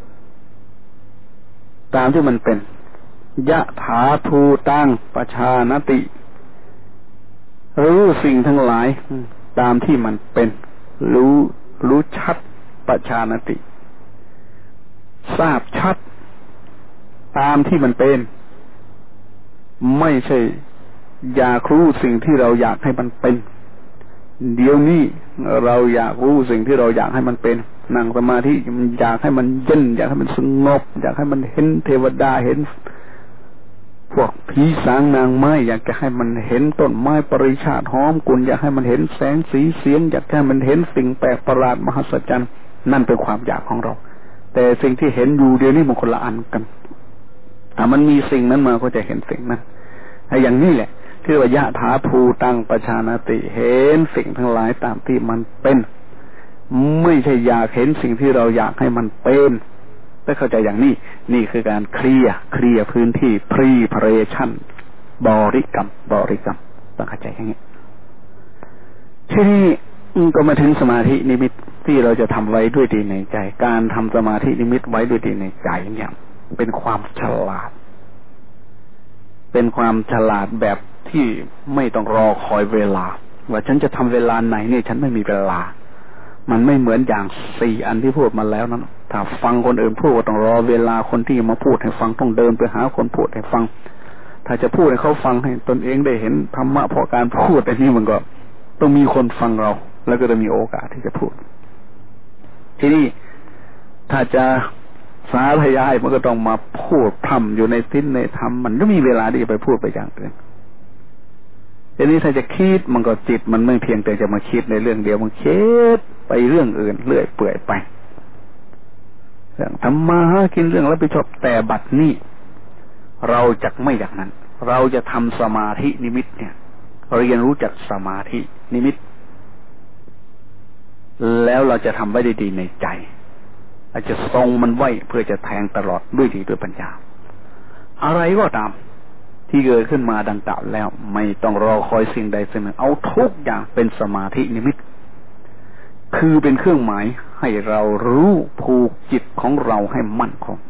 ตามที่มันเป็นยะถาภูตังปชานติรู้สิ่งทั้งหลายตามที่มันเป็นรู้ชัดปชานติทราบชัดตามที่มันเป็นไม่ใช่อยากรู้สิ่งที่เราอยากให้มันเป็นเดี๋ยวนี้เราอยากรู้สิ่งที่เราอยากให้มันเป็นนั่งสมาธิมันอยากให้มันเย็นอยากให้มันสงบอยากให้มันเห็นเทวดาเห็นพวกผีสางนางไม้อยากจะให้มันเห็นต้นไม้ปริชาติหอมกุลอยากให้มันเห็นแสงสีเสียงอยากให้มันเห็นสิ่งแปลกประหลาดมหัศจรรย์นั่นเป็นความอยากของเราแต่สิ่งที่เห็นอยู่เดี๋ยวนี้มันคนละอันกันถ้ามันมีสิ่งนั้นมาก็จะเห็นสิ่งนั้นไอ้อย่างนี้แหละคือว่ายะถาภูตังปชานติเห็นสิ่งทั้งหลายตามที่มันเป็นไม่ใช่อยากเห็นสิ่งที่เราอยากให้มันเป็นถ้าเข้าใจอย่างนี้นี่คือการเคลียร์พื้นที่ preparation บริกรรมต้องเข้าใจอย่างนี้ทีนี้ก็มาถึงสมาธินิมิตที่เราจะทำไว้ด้วยดีในใจการทำสมาธินิมิตไว้ด้วยดีในใจเนี่ยเป็นความฉลาดแบบที่ไม่ต้องรอคอยเวลาว่าฉันจะทำเวลาไหนเนี่ยฉันไม่มีเวลามันไม่เหมือนอย่าง4 อันที่พูดมาแล้วนั้นถ้าฟังคนอื่นพูดก็ต้องรอเวลาคนที่มาพูดให้ฟังต้องเดินไปหาคนพูดให้ฟังถ้าจะพูดให้เขาฟังให้ตนเองได้เห็นธรรมะเพราะการพูดอันนี้มันก็ต้องมีคนฟังเราแล้วก็จะมีโอกาสที่จะพูดทีนี้ถ้าจะสาธยายมันก็ต้องมาพูดพร่ำอยู่ในศีลในธรรมมันก็มีเวลาที่จะไปพูดไปอย่างอื่นทีนี้ถ้าจะคิดมันก็จิตมันไม่เพียงแต่จะมาคิดในเรื่องเดียวมันคิดไปเรื่องอื่นเรื่อยเปื่อยไปเรื่องทำมาหากินเรื่องรับผิดชอบแต่บัดนี้เราจะไม่อย่างนั้นเราจะทำสมาธินิมิตเนี่ยเรียนรู้จักสมาธินิมิตแล้วเราจะทำไว้ดีๆในใจเราจะทรงมันไว้เพื่อจะแทงตลอดด้วยดีด้วยปัญญาอะไรก็ตามที่เกิดขึ้นมาดังกล่าวแล้วไม่ต้องรอคอยสิ่งใดสิ่งหนึ่งเอาทุกอย่างเป็นสมาธินิมิตคือเป็นเครื่องหมายให้เรารู้ผูกจิตของเราให้มั่นคง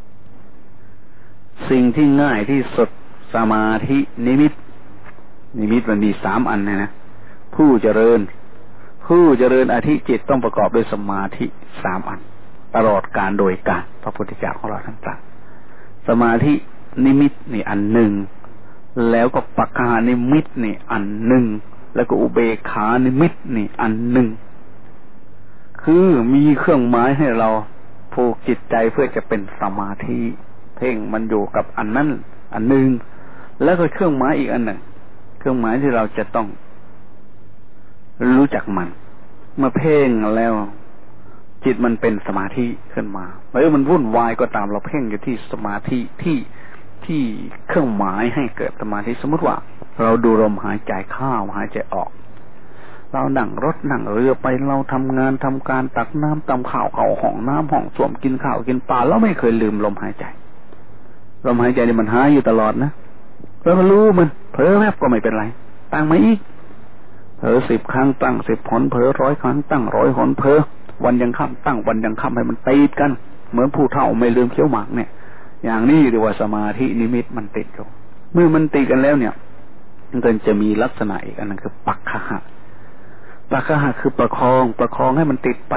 สิ่งที่ง่ายที่สุดสมาธินิมิตมันมี3 อันนะผู้เจริญอธิจิตต้องประกอบด้วยสมาธิ3 อันตลอดการโดยการพระพุทธเจ้าของเราทั้งตรัสสมาธินิมิตนี่อันหนึ่งแล้วก็ปัจจานิมิตนี่อันหนึ่งแล้วก็อุเบกขานิมิตนี่อันหนึ่งคือมีเครื่องหมายให้เราผูกจิตใจเพื่อจะเป็นสมาธิเพ่งมันอยู่กับอันนั้นอันหนึ่งแล้วก็เครื่องหมายอีกอันหนึ่งเครื่องหมายที่เราจะต้องรู้จักมันเมื่อเพ่งแล้วจิตมันเป็นสมาธิขึ้นมามันวุ่นวายก็ตามเราเพ่งอยู่ที่สมาธิที่เครื่องหมายให้เกิดสมาธิสมมติว่าเราดูลมหายใจเข้าหายใจออกเรานั่งรถนั่งเรือไปเราทำงานทำการตักน้ำตำข้าวเข้าห้องน้ำห้องส้วมกินข้าวกินปลาเราไม่เคยลืมลมหายใจนี่มันหายอยู่ตลอดนะเรารู้มันเผลอแวบก็ไม่เป็นไรตั้งมาอีกเผลอ10 ครั้งตั้ง10 หนเผลอ100 ครั้งตั้ง100 หนเผลอวันยังค่ำตั้งวันยังค่ำให้มันติดกันเหมือนผู้เฒ่าไม่ลืมเคี้ยวหมากเนี่ยอย่างนี้เรียกว่าสมาธินิมิตมันติดอยู่เมื่อมันติดกันแล้วเนี่ยมันก็จะมีลักษณะอีกอันนึงคือปักขะคือประคองให้มันติดไป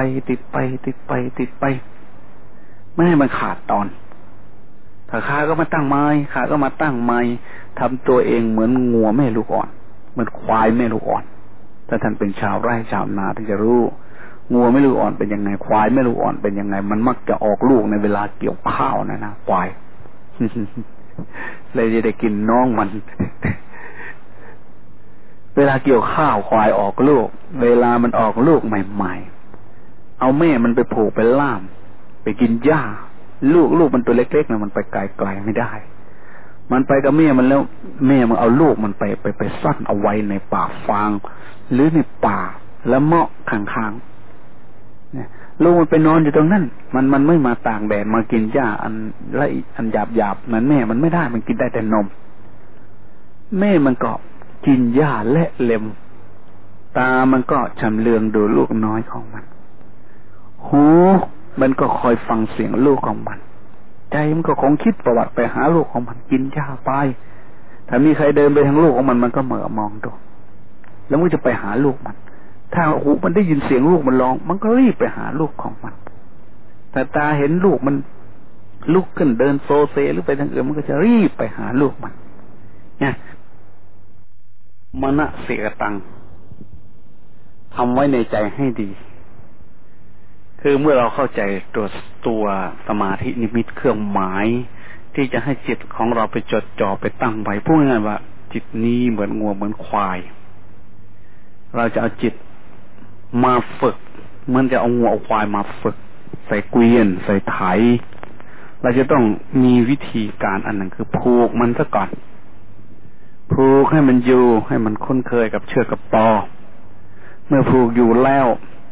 ไม่ให้มันขาดตอนถ้าขาก็มาตั้งไม้ทำตัวเองเหมือนงัวแม่ลูกอ่อนเหมือนควายแม่ลูกอ่อนถ้าท่านเป็นชาวไร่ชาวนาท่านจะรู้งัวแม่ลูกอ่อนเป็นยังไงควายแม่ลูกอ่อนเป็นยังไงมันมักจะออกลูกในเวลาเกี่ยวข้าวนะควาย เลยจะได้กินน้องมันเวลาเกี่ยวข้าวควายออกลูกเวลามันออกลูกใหม่ๆเอาแม่มันไปผูกไปล่ามไปกินหญ้าลูกมันตัวเล็กๆนะมันไปไกลๆไม่ได้มันไปกับแม่มันแล้วแม่มันเอาลูกมันไปซ่อนเอาไว้ในป่าฟางหรือในป่าแล้วเมาะข้างๆเนี่ยลูกมันไปนอนอยู่ตรงนั้นมันไม่มาตากแดดมากินหญ้าอันละเอียดอันหยาบๆนั้นแม่มันไม่ได้มันกินได้แต่นมแม่มันก็กินหญ้าและเล็มตามันก็ชำเลืองดูลูกน้อยของมันหูมันก็คอยฟังเสียงลูกของมันใจมันก็คงคิดประวัติไปหาลูกของมันกินหญ้าไปถ้ามีใครเดินไปทางลูกของมันก็เหม่อมองดูแล้วมันจะไปหาลูกมันถ้าหูมันได้ยินเสียงลูกมันร้องมันก็รีบไปหาลูกของมันแต่ตาเห็นลูกมันลุกขึ้นเดินโซเซหรือไปทางอื่นมันก็จะรีบไปหาลูกมันเนี่ยมณสิกตังทำไว้ในใจให้ดีคือเมื่อเราเข้าใจตัวสมาธินิมิตเครื่องหมายที่จะให้จิตของเราไปจดจ่อไปตั้งไว้พูดง่ายๆว่าจิตนี้เหมือนงัวเหมือนควายเราจะเอาจิตมาฝึกเหมือนจะเอางัวเอาควายมาฝึกใส่เกวียนใส่ไถเราจะต้องมีวิธีการอันหนึ่งคือผูกมันซะก่อนผูกให้มันอยู่ให้มันคุ้นเคยกับเชือกกับปอเมื่อผูกอยู่แล้ว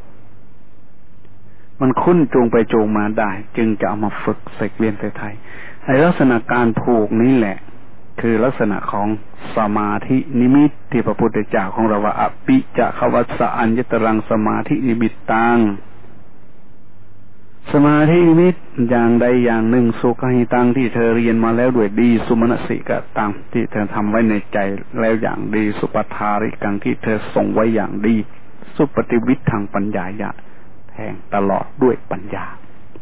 มันคุ้นจูงไปจูงมาได้จึงจะเอามาฝึกใส่เกวียนใส่ไถในลักษณะการผูกนี้แหละคือลักษณะของสมาธินิมิตที่พระพุทธเจ้าของเราว่าอปิจะขวัสสะอัญญตรังสมาธินิมิตตังสมาธินิมิตอย่างใดอย่างหนึ่งสุขหิตังที่เธอเรียนมาแล้วด้วยดีสุมนสิกตังที่เธอทำไว้ในใจแล้วอย่างดีสุปทาริกังที่เธอส่งไว้อย่างดีสุปฏิวิททางปัญญายะแทงตลอดด้วยปัญญา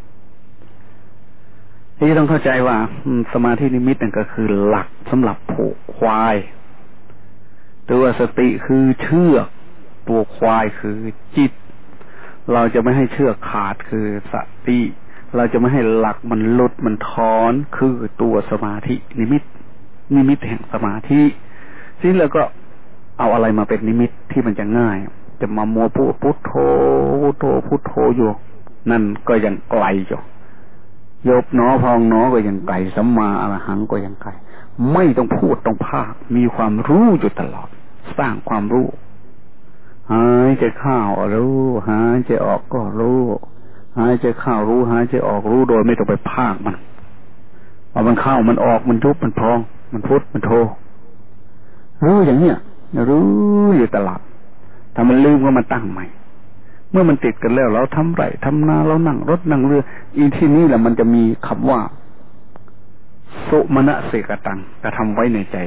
ที่ต้องเข้าใจว่าสมาธินิมิตนั่นก็คือหลักสำหรับผูกควายตัวสติคือเชือกตัวควายคือจิตเราจะไม่ให้เชือกขาดคือสติเราจะไม่ให้หลักมันหลุดมันถอนคือตัวสมาธินิมิตแห่งสมาธิซึ่งเราก็เอาอะไรมาเป็นนิมิตที่มันจะง่ายจะมามัวพูดพุทโธพุทโธอยู่นั่นก็ยังไกลอยู่ยบหนอพองหนอก็ยังไกลสัมมาอรหังก็ยังไกลไม่ต้องพูดต้องภาคมีความรู้อยู่ตลอดสร้างความรู้หายใจเข้ารู้หายใจออกก็รู้หายใจเข้ารู้หายใจออกรู้โดยไม่ต้องไปภาคมันเอามันเข้ามันออกมันยุบมันพองมันพุทมันโธรู้อย่างเนี้ยรู้อยู่ตลอดถ้ามันลืมก็มาตั้งใหม่เมื่อมันติดกันแล้วเราทำไรทำนาเรานั่งรถนั่งเรืออีที่นี่แหละมันจะมีคำว่าสุมณสิกตังกระทำไว้ในใจ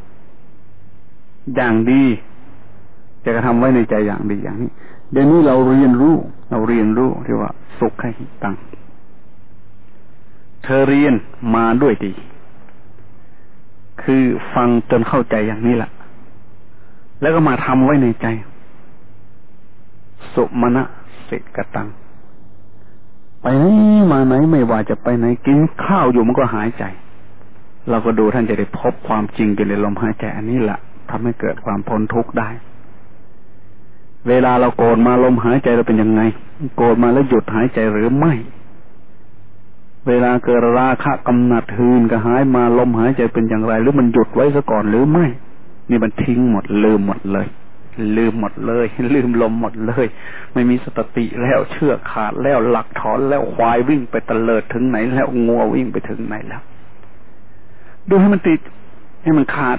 อย่างดีจะกระทำไว้ในใจอย่างดีอย่างนี้เดี๋ยวนี้เราเรียนรู้ที่ว่าสุขหิตังเธอเรียนมาด้วยดีคือฟังจนเข้าใจอย่างนี้แหละแล้วก็มาทำไว้ในใจสุมณสิกตังไปไหนมาไหนไม่ว่าจะไปไหนกินข้าวอยู่มันก็หายใจเราก็ดูท่านจะได้พบความจริงอยู่ในลมหายใจอันนี้แหละทำให้เกิดความพ้นทุกข์ได้เวลาเราโกรธมาลมหายใจเราเป็นยังไงโกรธมาแล้วหยุดหายใจหรือไม่เวลาเกิดราคะกำหนัดหืนกระหายมาลมหายใจเป็นอย่างไรหรือมันหยุดไว้ซะก่อนหรือไม่นี่มันทิ้งหมดลืมหมดเลยลืมลมหมดเลยไม่มีสติแล้วเชือกขาดแล้วหลักถอนแล้วควายวิ่งไปตะเลิดถึงไหนแล้วงัววิ่งไปถึงไหนแล้วดูให้มันติดให้มันขาด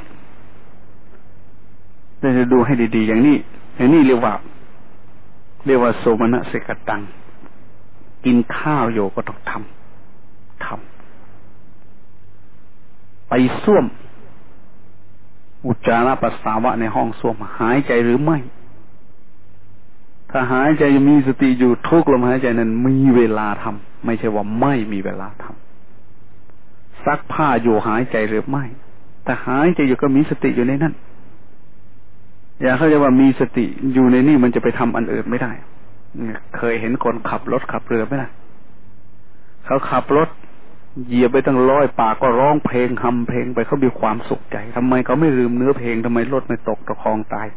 เราจะดูให้ดีๆอย่างนี้เรียกว่าโสมนัสสิกตังกินข้าวอยู่ก็ต้องทำไปส้วมอุจจาระปัสสาวะในห้องส้วมหายใจหรือไม่ถ้าหายใจมีสติอยู่ทุกลมหายใจนั้นมีเวลาทำไม่ใช่ว่าไม่มีเวลาทำซักผ้าอยู่หายใจหรือไม่แต่หายใจอยู่ก็มีสติอยู่ในนั้นอย่าเข้าใจว่ามีสติอยู่ในนี่มันจะไปทำอันอื่นไม่ได้เคยเห็นคนขับรถขับเรือไหมล่ะเขาขับรถเหยียบไปตั้ง100 ปากก็ร้องเพลงฮัมเพลงไปเขามีความสุขใจทำไมเขาไม่ลืมเนื้อเพลงทำไมรถไม่ตกตะคองตาย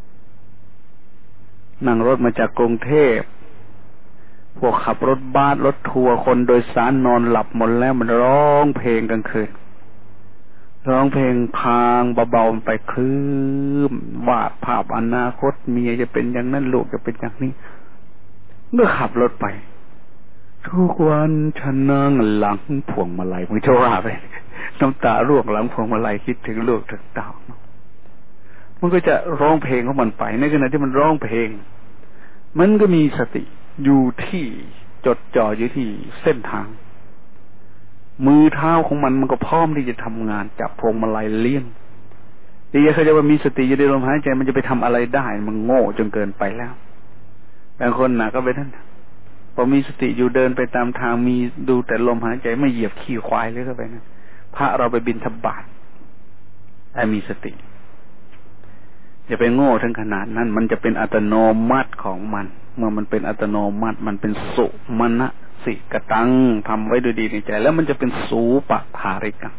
นั่งรถมาจากกรุงเทพพวกขับรถบัสรถทัวร์คนโดยสารนอนหลับหมดแล้วมันร้องเพลงกลางคืนร้องเพลงพางเบาๆไปคลื่นวาดภาพอนาคตเมียจะเป็นอย่างนั้นลูกจะเป็นอย่างนี้เมื่อขับรถไปทุกวันฉันนั่งหลังพวงมาลัยมึงจะว่าไปน้ำตาร่วงหลังพวงมาลัยคิดถึงลูกถึงเต่ามันก็จะร้องเพลงของมันไปในขณะที่มันร้องเพลงมันก็มีสติอยู่ที่จดจ่ออยู่ที่เส้นทางมือเท้าของมันก็พร้อมที่จะทำงานจับพวงมาลัยเลี้ยงดีเขาจะว่ามีสติอยู่ในลมหายใจมันจะไปทำอะไรได้มันโง่จนเกินไปแล้วบางคนก็ไปนั่นพอมีสติอยู่เดินไปตามทางมีดูแต่ลมหายใจไม่เหยียบขี้ควายเลยก็ไปนั่นพระเราไปบิณฑบาตแต่มีสติอย่าไปโง่ถึงขนาดนั้นมันจะเป็นอัตโนมัติของมันเมื่อมันเป็นอัตโนมัติมันเป็นสุมาณสิกตังทำไว้ด้วยดีในใจแล้วมันจะเป็นสูปทาริกัง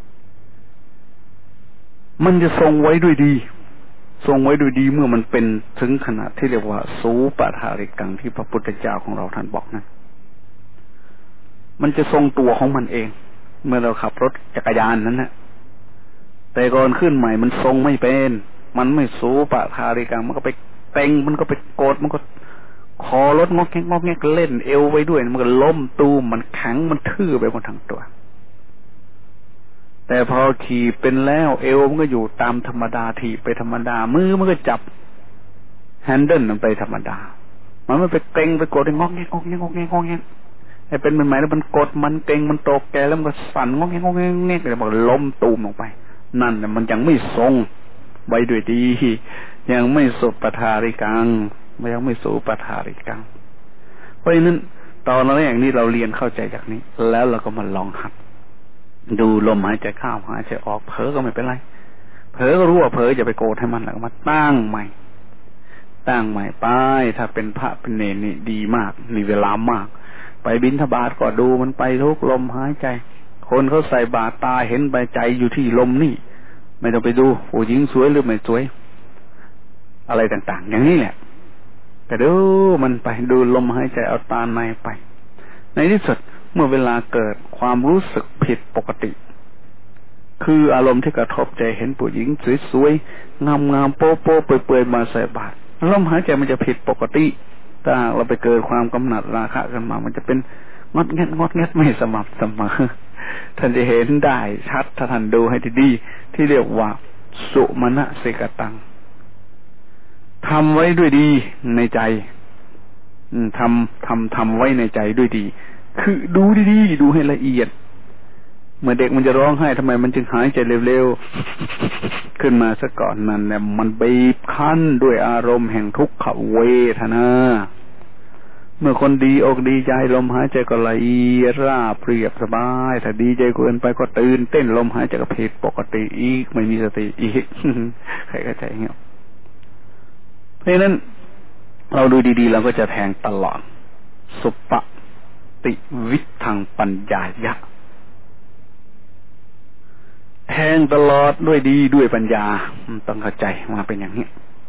มันจะทรงไว้ด้วยดีทรงไว้ด้วยดีเมื่อมันเป็นถึงขนาดที่เรียกว่าสูปทาริกังที่พระพุทธเจ้าของเราท่านบอกนั้นมันจะทรงตัวของมันเองเมื่อเราขับรถจักรยานนั้นนะแต่ก่อนขึ้นใหม่มันทรงไม่เป็นมันไม่สูปทาริกังมันก็ไปเต็งมันก็ไปโกดมันก็คอรถงอกแงกงอกแงกเล่นเอวไว้ด้วยมันก็ล้มตูมมันแข็งมันทื่อไปหมดทั้งตัวแต่พอขี่เป็นแล้วเอวมันก็อยู่ตามธรรมดาถีบไปธรรมดามือมันก็จับแฮนเดิลมันไปธรรมดามันไม่ไปเกร็งไปกดงอกแงกงอกแงกงอกแงกงอกแงกไอ้เป็นมันหมายแล้วมันกดมันเกร็งมันตกแกแล้วมันก็สั่นงอกแงกงอกแงกแงกเลยมันก็ล้มตูมลงไปนั่นน่ะมันยังไม่ทรงไว้ด้วยดียังไม่สุปทาริกังยังไม่สูปทาริกังเพราะฉะนั้นตอนแรกนี้เราเรียนเข้าใจจากนี้แล้วเราก็มาลองหัดดูลมหายใจเข้าหายใจออกเผลอก็ไม่เป็นไรเผลอก็รู้ว่าเผลออย่าไปโกรธให้มันแล้วก็มาตั้งใหม่ไปถ้าเป็นพระเป็นเนรนี่ดีมากมีเวลามากไปบิณฑบาตก็ดูมันไปทุกลมหายใจคนเขาใส่บาตรตาเห็นใบใจอยู่ที่ลมนี่ไม่ต้องไปดูผู้หญิงสวยหรือไม่สวยอะไรต่างๆอย่างนี้แหละแต่ดูมันไปดูลมหายใจเอาตาในไปในที่สุดเมื่อเวลาเกิดความรู้สึกผิดปกติคืออารมณ์ที่กระทบใจเห็นผู้หญิงสวยๆงามๆโป๊ะๆเปื่อยๆมาใส่บาตรลมหายใจมันจะผิดปกติถ้าเราไปเกิดความกำหนัดราคะกันมามันจะเป็นงดแงดไม่สม่ำเสมอท่านจะเห็นได้ชัดถ้าท่านดูให้ดีๆที่เรียกว่าสุมาณสิกตังทำไว้ด้วยดีในใจทำไว้ในใจด้วยดีคือดูดีๆดูให้ละเอียดเมื่อเด็กมันจะร้องไห้ทำไมมันจึงหายใจเร็วๆขึ้นมาซะก่อนนั่นแหละมันบีบคั้นด้วยอารมณ์แห่งทุกขเวทนาเมื่อคนดีอกดีใจลมหายใจก็ละเอียดราบเรียบสบายถ้าดีใจเกินไปก็ตื่นเต้นลมหายใจก็ผิดปกติอีกไม่มีสติอีก ใครเข้าใจเงี้ยเพราะฉะนั้นเราดูดีๆเราก็จะแทงตลอดสุปฏิวิทังปัญญายะแทงตลอดด้วยดีด้วยปัญญาต้องเข้าใจมาเป็นอย่างนี้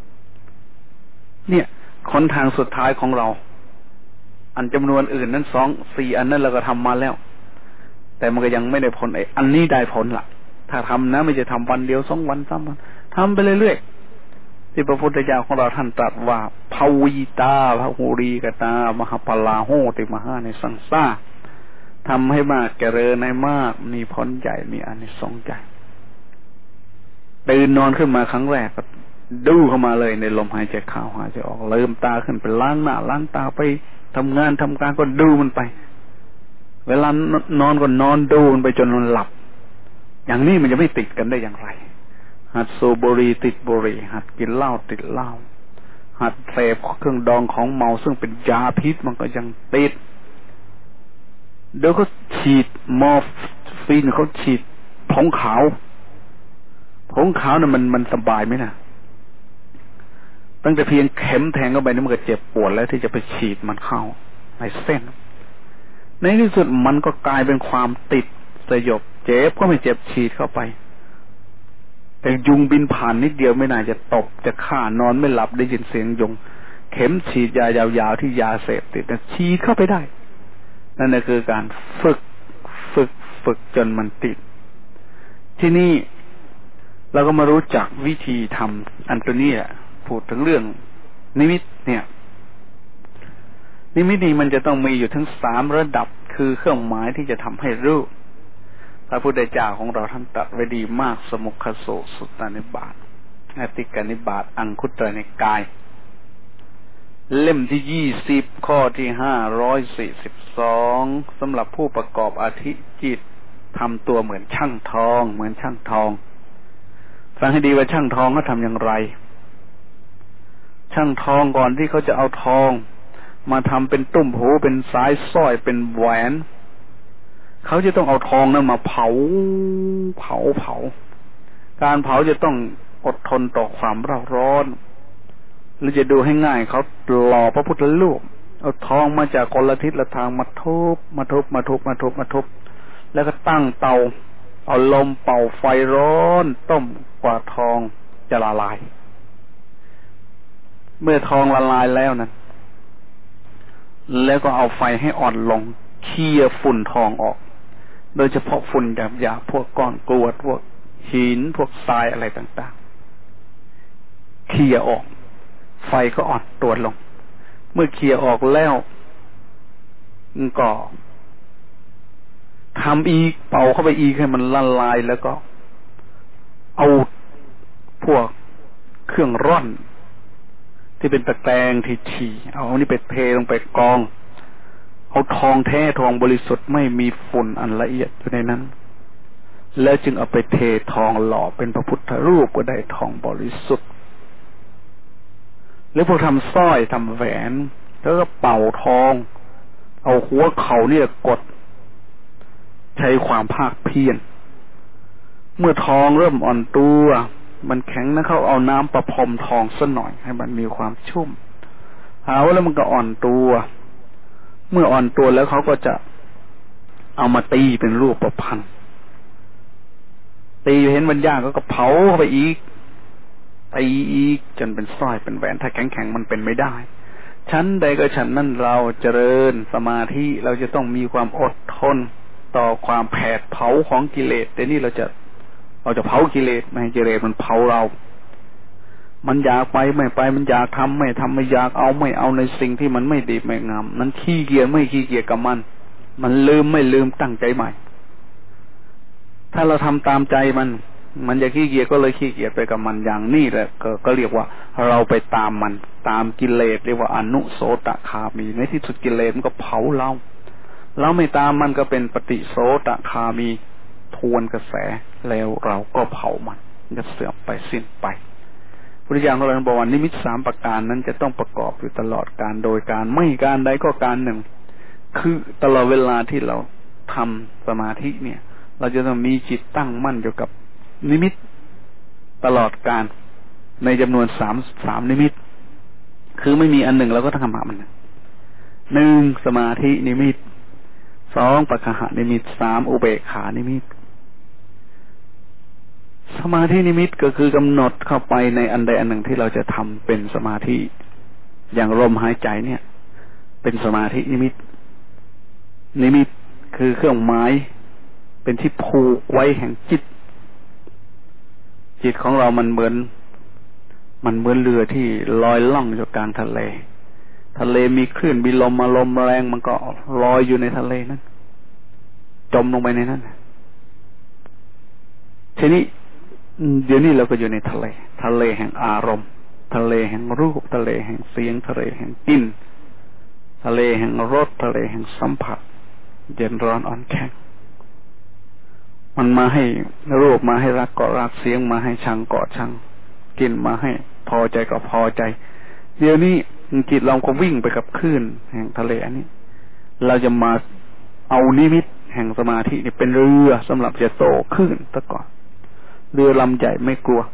เนี่ยคนทางสุดท้ายของเราอันจำนวนอื่นนั้น4 อันนั้นเราก็ทำมาแล้วแต่มันก็ยังไม่ได้ผลอันนี้ได้ผลล่ะถ้าทำนะไม่จะทำวันเดียว2 วัน3 วันทำไปเรื่อยๆที่พระพุทธเจ้าของเราท่านตรัสว่าภวิตาภหุรีกตามหาปลาโหติมหาในสังสารทำให้มากเจริญให้มากมีผลใหญ่มีอานิสงส์ใหญ่ตื่นนอนขึ้นมาครั้งแรกก็ดูเข้ามาเลยในลมหายใจเข้าหายใจออกลืมตาขึ้นไปล้างหน้าล้างตาไปทำงานทำการก็ดูมันไปเวลานอนก็นอนดูมันไปจนมันหลับอย่างนี้มันจะไม่ติดกันได้อย่างไรหัดสูบบุหรี่ติดบุหรี่หัดกินเหล้าติดเหล้าหัดเสพเครื่องดองของเมาซึ่งเป็นยาพิษมันก็ยังติดเดี๋ยวเขาฉีดมอร์ฟีนเขาฉีดผงขาวน่ะมันสบายไหมนะตั้งแต่เพียงเข็มแทงเข้าไปนี่มันก็เจ็บปวดแล้วที่จะไปฉีดมันเข้าในเส้นในที่สุดมันก็กลายเป็นความติดสยบเจ็บก็ไม่เจ็บฉีดเข้าไปแต่ยุงบินผ่านนิดเดียวไม่น่าจะตบจะฆ่านอนไม่หลับได้ยินเสียงยุงเข็มฉีดยายาวๆที่ยาเสพติดฉีดเข้าไปได้นั่นคือการฝึกจนมันติดที่นี่เราก็มารู้จักวิธีทำอันตัวนี้พูดถึงเรื่องนิมิตเนี่ยนิมิตนี้มันจะต้องมีอยู่ทั้ง3ระดับคือเครื่องหมายที่จะทำให้รู้พระพุทธเจ้าของเราท่านตรัสไว้ดีมากสมุขโสสุตตานิบาตอติกานิบาตอังคุตรนิกายเล่มที่20ข้อที่542สำหรับผู้ประกอบอธิจิตทำตัวเหมือนช่างทองฟังให้ดีว่าช่างทองเขาทำอย่างไรช่างทองก่อนที่เขาจะเอาทองมาทำเป็นตุ้มหูเป็นสายสร้อยเป็นแหวนเขาจะต้องเอาทองนั้นมาเผาการเผาจะต้องอดทนต่อความเร่าร้อนหรือจะดูให้ง่ายเขาหล่อพระพุทธรูปเอาทองมาจากคนละทิศละทางมาทุบแล้วก็ตั้งเตาเอาลมเป่าไฟร้อนต้มกว่าทองจะละลายเมื่อทองละลายแล้วนั้นแล้วก็เอาไฟให้อ่อนลงเคี่ยฝุ่นทองออกโดยเฉพาะฝุ่นหยาบๆพวกก้อนกรวดพวกหินพวกทรายอะไรต่างๆเคี่ยออกไฟก็อ่อนตัวลงเมื่อเคี่ยออกแล้วก็ทำอีกเป่าเข้าไปอีกให้มันละลายแล้วก็เอาพวกเครื่องร่อนที่เป็นตะแกรงถี่ๆเอานี่ไปเทลงไปกองเอาทองแท้ทองบริสุทธิ์ไม่มีฝุ่นอันละเอียดอยู่ในนั้นแล้วจึงเอาไปเททองหล่อเป็นพระพุทธรูปก็ได้ทองบริสุทธิ์หรือพวกทำสร้อยทำแหวนแล้วก็เป่าทองเอาหัวเข่าเนี่ยกดใช้ความภาคเพียรเมื่อทองเริ่มอ่อนตัวมันแข็งนะเขาเอาน้ำประพรมทองสักหน่อยให้มันมีความชุ่มเอาแล้วมันก็อ่อนตัวเมื่ออ่อนตัวแล้วเขาก็จะเอามาตีเป็นรูปประพันธ์ตีเห็นมันยากก็เผาเข้าไปอีกตีอีกจนเป็นสร้อยเป็นแหวนถ้าแข็งมันเป็นไม่ได้ชั้นใดก็ชั้นนั้นเราเจริญสมาธิเราจะต้องมีความอดทนต่อความแผดเผาของกิเลสแต่นี่เราจะเผากิเลสไม่ให้กิเลสมันเผาเรามันอยากไปไม่ไปมันอยากทำไม่ทำไม่อยากเอาไม่เอาในสิ่งที่มันไม่ดีไม่งามนั้นขี้เกียจไม่ขี้เกียจกับมันลืมไม่ลืมตั้งใจใหม่ถ้าเราทำตามใจมันจะขี้เกียจก็เลยขี้เกียจไปกับมันอย่างนี้แหละก็เรียกว่าเราไปตามมันตามกิเลสเรียกว่าอนุโสตคามีในที่สุดกิเลสมันก็เผาเราไม่ตามมันก็เป็นปฏิโสตคามีทวนกระแสแล้วเราก็เผามันจะเสื่อมไปสิ้นไปพุทธเจ้าของเราบอกว่านิมิต3ประการนั้นจะต้องประกอบอยู่ตลอดการโดยการไม่การใดก็การหนึ่งคือตลอดเวลาที่เราทำสมาธิเนี่ยเราจะต้องมีจิตตั้งมั่นอยู่กับนิมิตตลอดการในจำนวน3นิมิตคือไม่มีอันหนึ่งเราก็ต้องทำหามัน1สมาธินิมิต2ปัจจหนิมิต3อุเบกขานิมิตสมาธินิมิตก็คือกำหนดเข้าไปในอันใดอันหนึ่งที่เราจะทำเป็นสมาธิอย่างลมหายใจเนี่ยเป็นสมาธินิมิตคือเครื่องหมายเป็นที่ผูกไว้แห่งจิตของเรามันเหมือนเรือที่ลอยล่องอยู่กลางทะเลมีคลื่นมีลมแรงมันก็ลอยอยู่ในทะเลนั้นจมลงไปในนั้นทีนี้เดี๋ยวนี้เราก็อยู่ในทะเลแห่งอารมณ์ทะเลแห่งรูปทะเลแห่งเสียงทะเลแห่งกลิ่นทะเลแห่งรสทะเลแห่งสัมผัสเย็นร้อนอ่อนแข็งมันมาให้รูปมาให้รักก็รักเสียงมาให้ชังก็ชังกลิ่นมาให้พอใจก็พอใจเดี๋ยวนี้จิตเราก็วิ่งไปกับคลื่นแห่งทะเลอันนี้เราจะมาเอานิมิตแห่งสมาธินี่เป็นเรือสำหรับจะโตคลื่นซะก่อนเรือลำใหญ่ไม่กลัว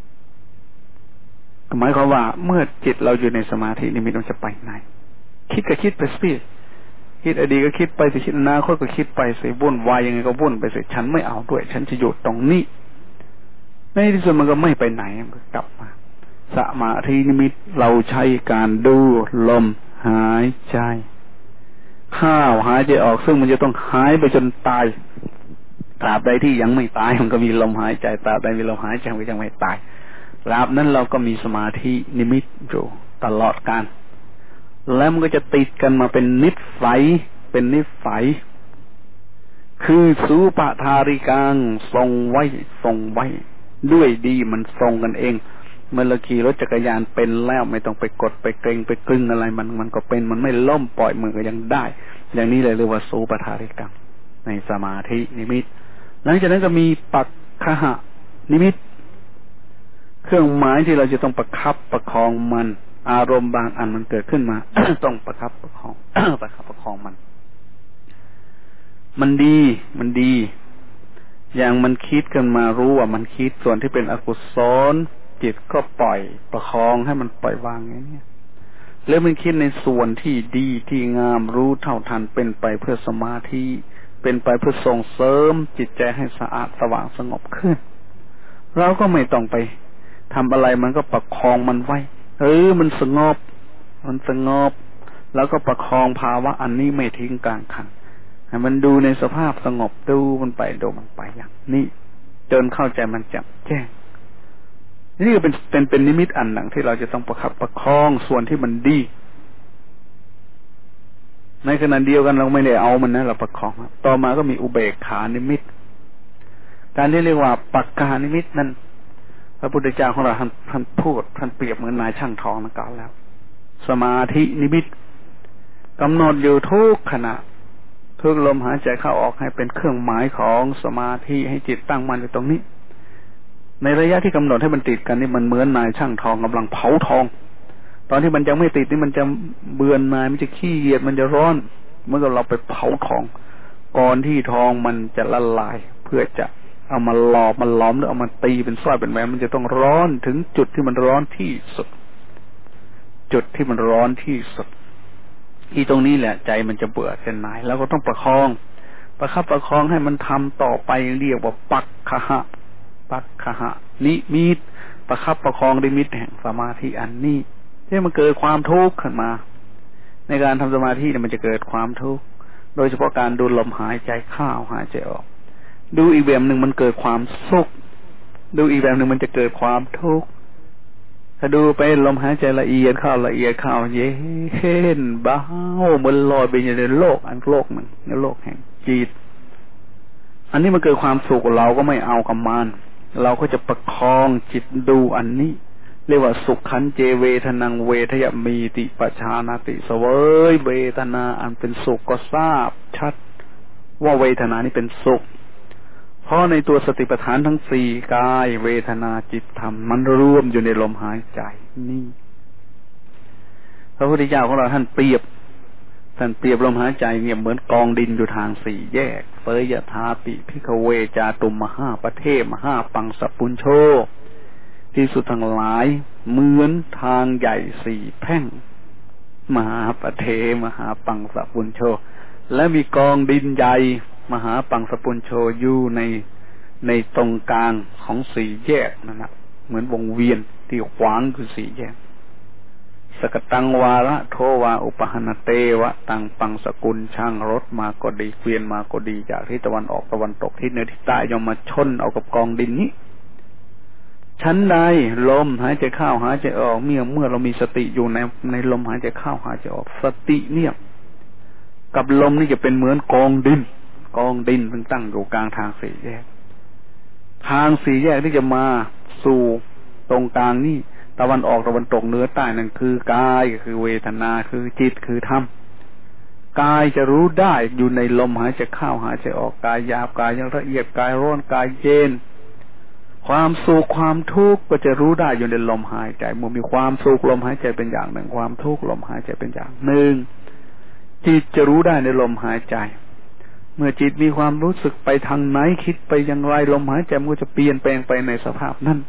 หมายความว่าเมื่อจิตเราอยู่ในสมาธินิมิตมันจะไปไหนคิดก็คิดไปสิคิดอดีตก็คิดไปสิคิดอนาคตก็คิดไปสิวุ่นวายยังไงก็วุ่นไปสิฉันไม่เอาด้วยฉันจะอยู่ตรงนี้ในที่สุดมันก็ไม่ไปไหนมันก็กลับมาสมาธินิมิตเราใช้การดูลมหายใจเข้าหายใจออกซึ่งมันจะต้องหายไปจนตายตราบใดที่ยังไม่ตายมันก็มีลมหายใจตราบใดมีลมหายใจมันก็ยังไม่ตายตราบนั้นเราก็มีสมาธินิมิตอยู่ตลอดกาลแล้วมันก็จะติดกันมาเป็นนิสัยเป็นนิสัยคือสูปทาริกังทรงไว้ด้วยดีมันทรงกันเองเมื่อเราขี่รถจักรยานเป็นแล้วไม่ต้องไปกดไปเกรงไปกลึงอะไรมันก็เป็นมันไม่ล่มปล่อยมือก็ยังได้อย่างนี้เลยเรียกว่าสูปทาริกังในสมาธินิมิตหลังจากนั้นก็มีปักขหะนิมิตเครื่องหมายที่เราจะต้องประคับประคองมันอารมณ์บางอันมันเกิดขึ้นมา ต้องประคับประคอง ประคับประคองมันดีอย่างมันคิดกันมารู้ว่ามันคิดส่วนที่เป็นอกุศลจิตก็ปล่อยประคองให้มันปล่อยวางอย่างนี้แล้วมันคิดในส่วนที่ดีที่งามรู้เท่าทันเป็นไปเพื่อสมาธิเป็นไปเพื่อส่งเสริมจิตใจให้สะอาดสว่างสงบขึ้นเราก็ไม่ต้องไปทำอะไรมันก็ประคองมันไว้มันสงบแล้วก็ประคองภาวะอันนี้ไม่ทิ้งกลางคันให้มันดูในสภาพสงบดูมันไปอย่างนี้จนเข้าใจมันแจ่มแจ้งนี่ก็เป็นนิมิตอันหนึ่งที่เราจะต้องประคับประคองส่วนที่มันดีในขณะเดียวกันเราไม่ได้เอามันนะเราประคองต่อมาก็มีอุเบกขานิมิตการที่เรียกว่าปักกานิมิตนั้นพระพุทธเจ้าของเราท่านพูดท่านเปรียบเหมือนนายช่างทองนั่นกล่าวแล้วสมาธินิมิตกำหนดอยู่ทุกขณะทุกลมหายใจเข้าออกให้เป็นเครื่องหมายของสมาธิให้จิตตั้งมั่นอยู่ตรงนี้ในระยะที่กำหนดให้มันติดกันนี่มันเหมือนนายช่างทองกำลังเผาทองตอนที่มันยังไม่ติดนี่มันจะเบื่อหน่ายมันจะขี้เกียจมันจะร้อนเมื่อเราไปเผาทองก่อนที่ทองมันจะละลายเพื่อจะเอามาหลอมหรือเอามาตีเป็นสร้อยเป็นแหวนมันจะต้องร้อนถึงจุดที่มันร้อนที่สุดที่ตรงนี้แหละใจมันจะเบื่อจะหน่ายแล้วก็ต้องประคองประคับประคองให้มันทำต่อไปเรียกว่าปักขหะนิมิตประคับประคองนิมิตแห่งสมาธิอันนี้ที่มันเกิดความทุกข์ขึ้นมาในการทำสมาธิเนี่ยมันจะเกิดความทุกข์โดยเฉพาะการดูลมหายใจเข้าหายใจออกดูอีกแบบหนึ่งมันเกิดความสุขดูอีกแบบหนึ่งมันจะเกิดความทุกข์ถ้าดูไปลมหายใจละเอียดเข้าเย็นเบาเหมือนลอยไปอยู่ในโลกอันโลกหนึ่งในโลกแห่งจิตอันนี้มันเกิดความสุขเราก็ไม่เอากับมันเราก็จะประคองจิตดูอันนี้เรียกว่าสุขขันเจเวทนังเวทยมีติปัจฉานาติเสวยเวทนาอันเป็นสุขก็ทราบชัดว่าเวทนานี้เป็นสุขเพราะในตัวสติปัฏฐานทั้งสี่กายเวทนาจิตธรรมมันรวมอยู่ในลมหายใจนี่พระพุทธเจ้าของเราท่านเปรียบลมหายใจเนี่ยเหมือนกองดินอยู่ทางสี่แยกเสยยถาปิภิกขเวจาตุมมหาประเทศมหาปังสปุญโชที่สุดทั้งหลายเหมือนทางใหญ่สี่แพร่งมหาประเทศมหาปังสปุญโชและมีกองดินใหญ่มหาปังสปุญโชอยู่ในตรงกลางของสี่แยกนั่นแหละเหมือนวงเวียนที่ขวางคือสี่แยกสกตังวาระโทวาอุปหณเตวะตังปังสกุลช่างรถมาก็ดีเกวียนมาก็ดีจากทิศตะวันออกตะวันตกทิศเหนือทิศใต้ย่อมมาชนเอากับกองดินนี้ชั้นใดลมหายใจเข้าหายใจออกเมื่อเรามีสติอยู่ในลมหายใจเข้าหายใจออกสติเนี่ยกับลมนี่จะเป็นเหมือนกองดินซึ่งตั้งอยู่กลางทางสี่แยกที่จะมาสู่ตรงกลางนี่ตะวันออกตะวันตกเหนือใต้นั่นคือกายคือเวทนาคือจิตคือธรรมกายจะรู้ได้อยู่ในลมหายใจเข้าหายใจออกกายหยาบกายละเอียดกายร้อนกายเย็นความสุขความทุกข์ก็จะรู้ได้อยู่ในลมหายใจเมื่อมีความสุขลมหายใจเป็นอย่างหนึ่งความทุกข์ลมหายใจเป็นอย่างหนึ่งจิตจะรู้ได้ในลมหายใจเมื่อจิตมีความรู้สึกไปทางไหนคิดไปอย่างไรลมหายใจมันก็จะเปลี่ยนแปลงไปในสภาพนั้น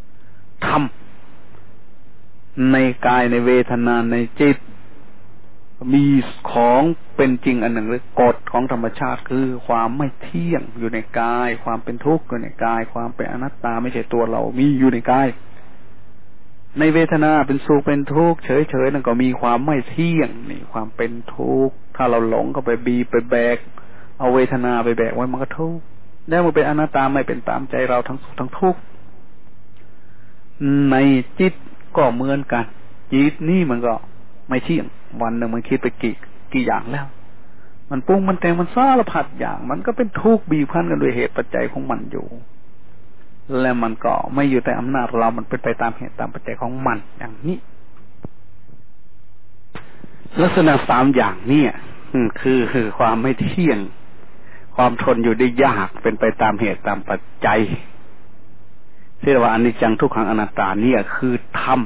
ธรรมในกายในเวทนาในจิตมีของเป็นจริงอันหนึ่งหรือกฎของธรรมชาติคือความไม่เที่ยงอยู่ในกายความเป็นทุกข์อยู่ในกายความเป็นอนัตตาไม่ใช่ตัวเรามีอยู่ในกายในเวทนาเป็นสุขเป็นทุกข์เฉยๆนั่นก็มีความไม่เที่ยงนี่ความเป็นทุกข์ถ้าเราหลงเข้าไปบีบไปแบกเอาเวทนาไปแบกไว้มันก็ทุกข์แล้วมันเป็นอนัตตาไม่เป็นตามใจเราทั้งสุขทั้งทุกข์ในจิตก็เหมือนกันจิตนี่มันก็ไม่เที่ยงวันหนึ่งมันคิดไปกี่อย่างแล้วมันปรุงมันแต่งมันสารพัดอย่างมันก็เป็นทุกข์บีบคั้นกันด้วยเหตุปัจจัยของมันอยู่และมันก็ไม่อยู่ในอำนาจเรามันเป็นไปตามเหตุตามปัจจัยของมันอย่างนี้ลักษณะสามอย่างนี้คือความไม่เที่ยงความทนอยู่ได้ยากเป็นไปตามเหตุตามปัจจัยที่เรียกว่าอนิจจังทุกขังอนัตตาเนี่ยคือธรรม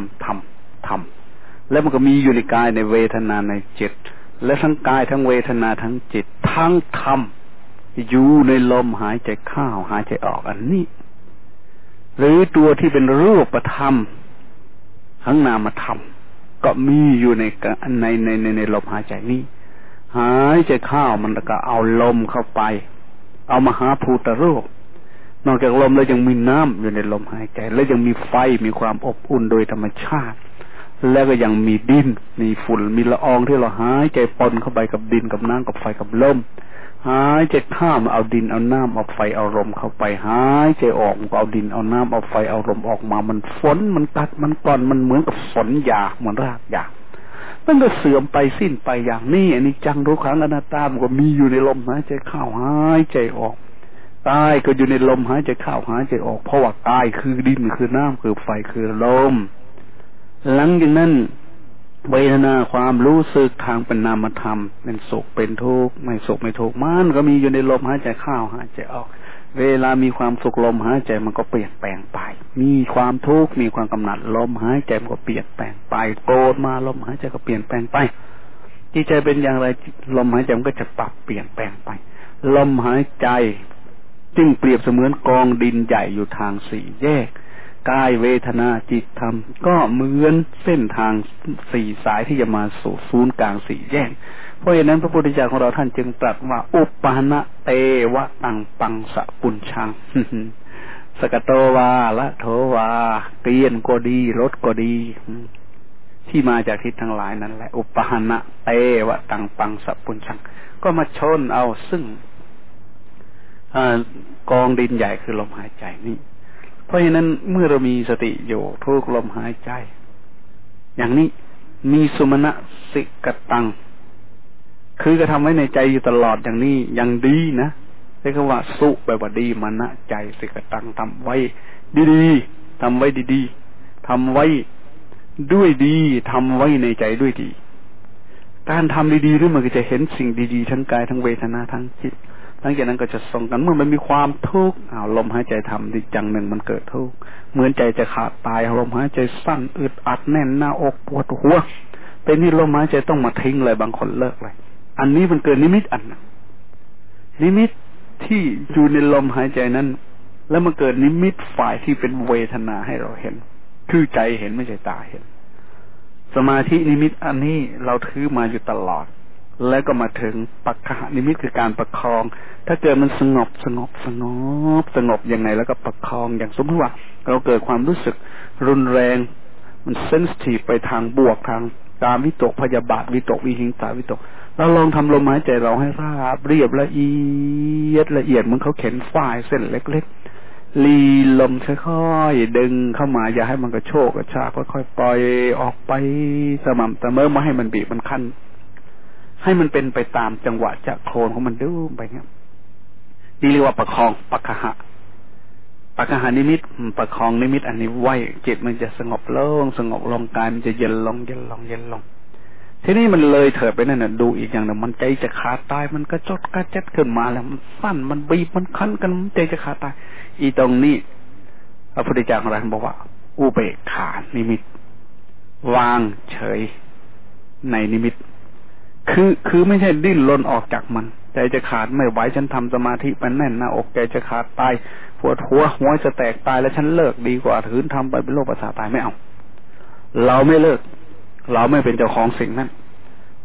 แล้วมันก็มีอยู่ในกายในเวทนาในจิตและทั้งกายทั้งเวทนาทั้งจิตทั้งธรรมอยู่ในลมหายใจเข้าหายใจออกอันนี้หรือตัวที่เป็นรูปธรรมทั้งนามธรรมก็มีอยู่ในลมหายใจนี้หายใจเข้ามันก็เอาลมเข้าไปเอามหาภูตรูปนอกจากลมแล้วยังมีน้ำอยู่ในลมหายใจและยังมีไฟมีความอบอุ่นโดยธรรมชาติแล้วก็ยังมีดินมีฝุ่นมีละอองที่เราหายใจปนเข้าไปกับดินกับน้ำกับไฟกับลมหายใจเข้าเอาดินเอาน้ำเอาไฟเอาลมเข้าไปหายใจออกเอาดินเอาน้ำเอาไฟเอาลมออกมามันฝนมันกัดมันกร่อนมันเหมือนกับฝนหยาเหมือนรากหญ้ามันก็เสื่อมไปสิ้นไปอย่างนี้อันนี้จังทุกขังอนัตตามันก็มีอยู่ในลมหายใจเข้าหายใจออกกายก็อยู่ในลมหายใจเข้าหายใจออกเพราะว่ากายคือดินคือน้ำคือไฟคือลมหลังจากนั้นเวทนาความรู้สึกทางเป็นนามธรรมเป็นสุขเป็นทุกข์ไม่สุขไม่ทุกข์มันก็มีอยู่ในลมหายใจเข้าหายใจออกเวลามีความสุขลมหายใจมันก็เปลี่ยนแปลงไปมีความทุกข์มีความกำหนัดลมหายใจมันก็เปลี่ยนแปลงไปโกรธมาลมหายใจก็เปลี่ยนแปลงไปจิตใจเป็นอย่างไรลมหายใจมันก็จะปรับเปลี่ยนแปลงไปลมหายใจจึงเปรียบเสมือนกองดินใหญ่อยู่ทางสี่แยกกายเวทนาจิตธรรมก็เหมือนเส้นทางสี่สายที่จะมาสู่ศูนย์กลางสี่แยกเพราะฉะนั้นพระพุทธเจ้าของเราท่านจึงตรัสว่าอุปปานะเตวะตังปังสะปุญชัง สกโตวาละโถวาเกลียนก็ดีรถก็ดีที่มาจากทิศทั้งหลายนั่นแหละอุปปานะเตวะตังปังสะปุญชังก็มาชนเอาซึ่งกองดินใหญ่คือลมหายใจนี่เพราะฉะนั้นเมื่อเรามีสติอยู่ทุกลมหายใจอย่างนี้มีสุมาณะสิกตังคือกระทำไว้ในใจอยู่ตลอดอย่างนี้อย่างดีนะเรียกว่าสุแปลว่าดีมานะใจสิกตังทำไว้ดีๆทำไว้ดีๆทำไว้ด้วยดีทำไว้ในใจด้วยดีการทำดีๆด้วยมันก็จะเห็นสิ่งดีๆทั้งกายทั้งเวทนาทั้งจิตหลังจากนั้นก็จะส่งกันเมื่อมันมีความทุกข์ลมหายใจทำดิจังหนึ่งมันเกิดทุกข์เหมือนใจจะขาดตายลมหายใจสั้นอึดอัดแน่นหน้าอกปวดหัวเป็นที่ลมหายใจต้องมาทิ้งเลยบางคนเลิกเลยอันนี้มันเกิดนิมิตอันนึงนิมิตที่อยู่ในลมหายใจนั้นแล้วมันเกิดนิมิตฝ่ายที่เป็นเวทนาให้เราเห็นคือใจเห็นไม่ใช่ตาเห็นสมาธินิมิตอันนี้เราถือมาอยู่ตลอดแล้วก็มาถึงปัจขะนิมิตคือการประคองถ้าเกิดมันสงบยังไงแล้วก็ประคองอย่างสมมติว่าเราเกิดความรู้สึกรุนแรงมันเซนซิทีฟไปทางบวกทางกามวิตกพยาบาทวิตกวิหิงสาวิตกเราลองทำลมหายใจเราให้ราบเรียบละเอียดเหมือนเขาเข็นฝ้ายเส้นเล็กๆลีลมค่อยๆดึงเข้ามาอย่าให้มันกระโชกกระชากค่อยๆปล่อยออกไปสม่ำเสมอมาให้มันบีบมันคั้นให้มันเป็นไปตามจังหวะจะโคลนของมันดูไปเงี้ยนี่เรียกว่าประคองปัจขะนิมิตประคองนิมิตอันนี้ไว้จิตมันจะสงบลงกายมันจะเย็นลงทีนี้มันเลยเถิดไปนั่นน่ะดูอีกอย่างหนึ่งมันใจจะขาดตายมันก็จดกระเจ็ดขึ้นมาแล้วมันสั้นมันบีบมันคั้นกันใจจะขาดตายอีตรงนี้พระพุทธเจ้าของเราบอกว่าอุเบกขานิมิตวางเฉยในนิมิตคือไม่ใช่ดิ้นรนออกจากมันใจจะขาดไม่ไหวฉันทำสมาธิไปแน่นหน้าอกใจจะขาดตายปวดหัวจะแตกตายแล้วฉันเลิกดีกว่าถืนทำไปเป็นโรคประสาทตายไม่เอาเราไม่เลิกเราไม่เป็นเจ้าของสิ่งนั้น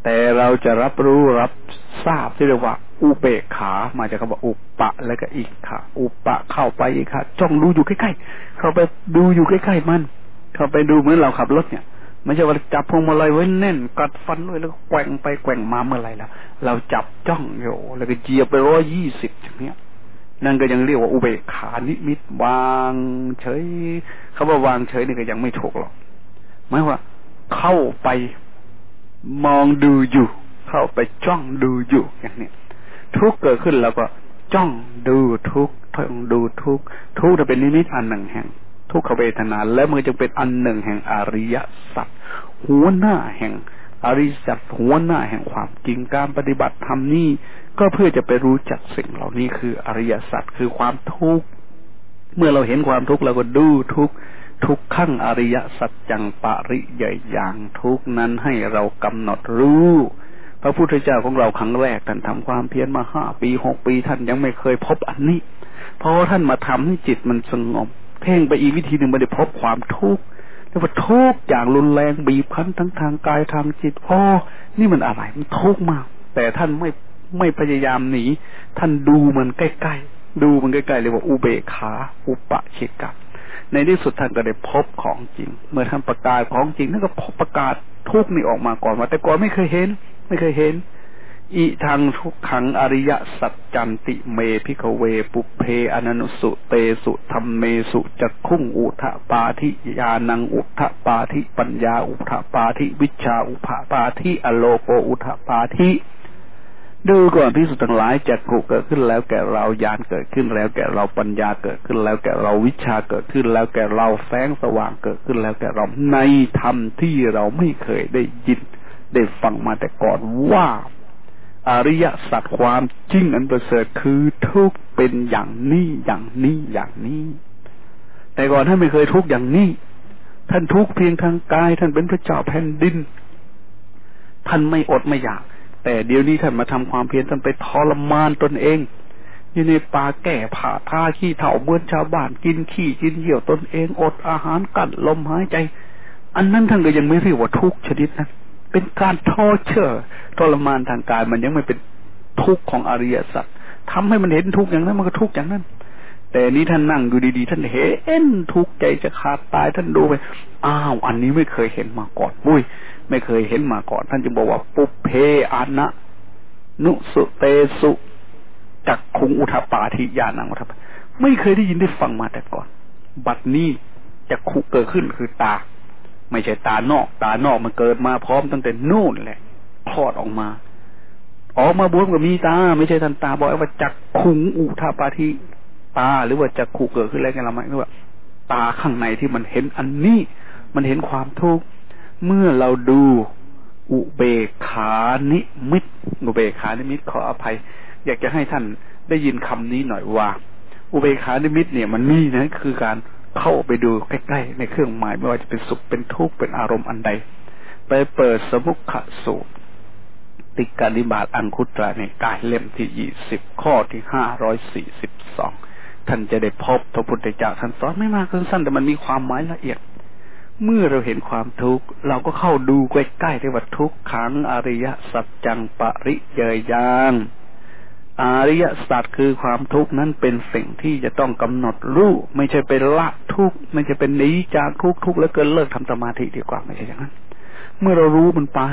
แต่เราจะรับรู้รับทราบที่เรียกว่าอุเบกขามาจากคำว่าอุปปะแล้วก็อิกขาอุปปะเข้าไปอิกขาจ้องดูอยู่ใกล้ๆเข้าไปดูอยู่ใกล้ๆมันเข้าไปดูเหมือนเราขับรถเนี่ยไม่ใช่ว่าจับพวงมาลัยไว้แน่นกัดฟันด้วยแล้วก็แกว่งไปแกว่งมาเมื่อไรแล้วเราจับจ้องอยู่แล้วก็เหยียบไป120อย่างเนี้ยนั่นก็ยังเรียกว่าอุเบกขานิมิตวางเฉยคำว่าวางเฉยนี่ก็ยังไม่ถูกหรอกหมายว่าเข้าไปมองดูอยู่เข้าไปจ้องดูอยู่อย่างนี้ทุกเกิดขึ้นแล้วก็จ้องดูทุกจ้องดูทุกจะเป็นนิมิตอันหนึ่งแห่งทุกขเวทนาและมันจึงเป็นอันหนึ่งแห่งอริยสัจหัวหน้าแห่งอริยสัจหัวหน้าแห่งความจริงการปฏิบัติธรรมนี้ก็เพื่อจะไปรู้จักสิ่งเหล่านี้คืออริยสัจคือความทุกข์เมื่อเราเห็นความทุกข์เราก็ดูทุกขังอริยสัจจังปริยยังทุกนั้นให้เรากำหนดรู้พระพุทธเจ้าของเราครั้งแรกท่านทำความเพียรมา5 ปี6 ปีท่านยังไม่เคยพบอันนี้เพราะท่านมาทำให้จิตมันสงบเพ่งไปอีกวิธีหนึ่งไม่ได้พบความทุกข์เรียกว่าทุกข์อย่างรุนแรงบีบคั้นทั้งทางกายทางจิตนี่มันอะไรมันทุกข์มากแต่ท่านไม่พยายามหนีท่านดูมันใกล้ๆดูมันใกล้ๆเรียกว่าอุเบกขาอุปะเชกะในที่สุดท่านก็ได้พบของจริงเมื่อท่านประกาศของจริงท่านก็ประกาศทุกข์นี่ออกมาก่อนว่าแต่ก่อนไม่เคยเห็นอิทังทุกขังอริยสัจจันติเมภิกขเวปุเพอนันสุเตสุธัมเมสุจักขุงอุทะปาธิญาณังอุทะปาธิปัญญาอุทะปาธิวิชชาอุทะปาธิอโลโกอุทะปาธิดูก่อนภิกษุทั้งหลายจักขุเกิดขึ้นแล้วแก่เราญาณเกิดขึ้นแล้วแก่เราปัญญาเกิดขึ้นแล้วแก่เราวิชาเกิดขึ้นแล้วแก่เราแสงสว่างเกิดขึ้นแล้วแก่เราในธรรมที่เราไม่เคยได้ยินได้ฟังมาแต่ก่อนว่าอริยสัจความจริงอันประเสริฐคือทุกข์เป็นอย่างนี้อย่างนี้อย่างนี้แต่ก่อนท่านไม่เคยทุกข์อย่างนี้ท่านทุกข์เพียงทางกายท่านเป็นพระเจ้าแผ่นดินท่านไม่อดไม่อยากแต่เดี๋ยวนี้ท่านมาทำความเพียรท่านไปทรมานตนเองอยู่ในป่าแก่ผ่าท่าขี้เถ่าเมื่อชาวบ้านกินขี้กินเหี่ยวตนเองอดอาหารกั้นลมหายใจอันนั้นท่านก็ยังไม่เรียกว่าทุกข์ชนิดนั้นเป็นการทรมานทางกายมันยังไม่เป็นทุกข์ของอริยสัจทำให้มันเห็นทุกข์อย่างนั้นมันก็ทุกข์อย่างนั้นแต่นี้ท่านนั่งอยู่ดีๆท่านเห็นทุกข์ใจจะขาดตายท่านดูไปอันนี้ไม่เคยเห็นมาก่อนไม่เคยเห็นมาก่อนท่านจึงบอกว่าปุเพอานะนุสุเตสุจักขุงอุทปาทิญาณังอุทปาไม่เคยได้ยินได้ฟังมาแต่ก่อนบัดนี้จักขุเกิดขึ้นคือตาไม่ใช่ตานอกมันเกิดมาพร้อมตั้งแต่นู่นแหละคลอดออกมาบวมกับมีตาไม่ใช่ท่านตาบอกว่าจักขุงอุทปาทิตาหรือว่าจักขุเกิดขึ้นแล้วกันละมั้ยว่าตาข้างในที่มันเห็นอันนี้มันเห็นความทุกข์เมื่อเราดูอุเบกขานิมิตขออภัยอยากจะให้ท่านได้ยินคำนี้หน่อยว่าอุเบกขานิมิตเนี่ยมันมีนะคือการเข้าไปดูใกล้ๆในเครื่องหมายไม่ว่าจะเป็นสุขเป็นทุกข์เป็นอารมณ์อันใดไปเปิดสมุขสูตรติกานิบาตอังคุตระในกายเล่มที่20ข้อที่542ท่านจะได้พบพระพุทธเจ้าท่านสอนไม่มากสั้นแต่มันมีความหมายละเอียดเมื่อเราเห็นความทุกข์เราก็เข้าดูใกล้ๆที่ว่าทุกขังอริยสัจจังปริยยังอริยสัจคือความทุกข์นั้นเป็นสิ่งที่จะต้องกำหนดรู้ไม่ใช่เป็นละทุกข์ไม่ใช่เป็นหนีจากทุกข์แล้วเกินเลิกทำสมาธิดีกว่าไม่ใช่อย่างนั้นเมื่อเรารู้มันไป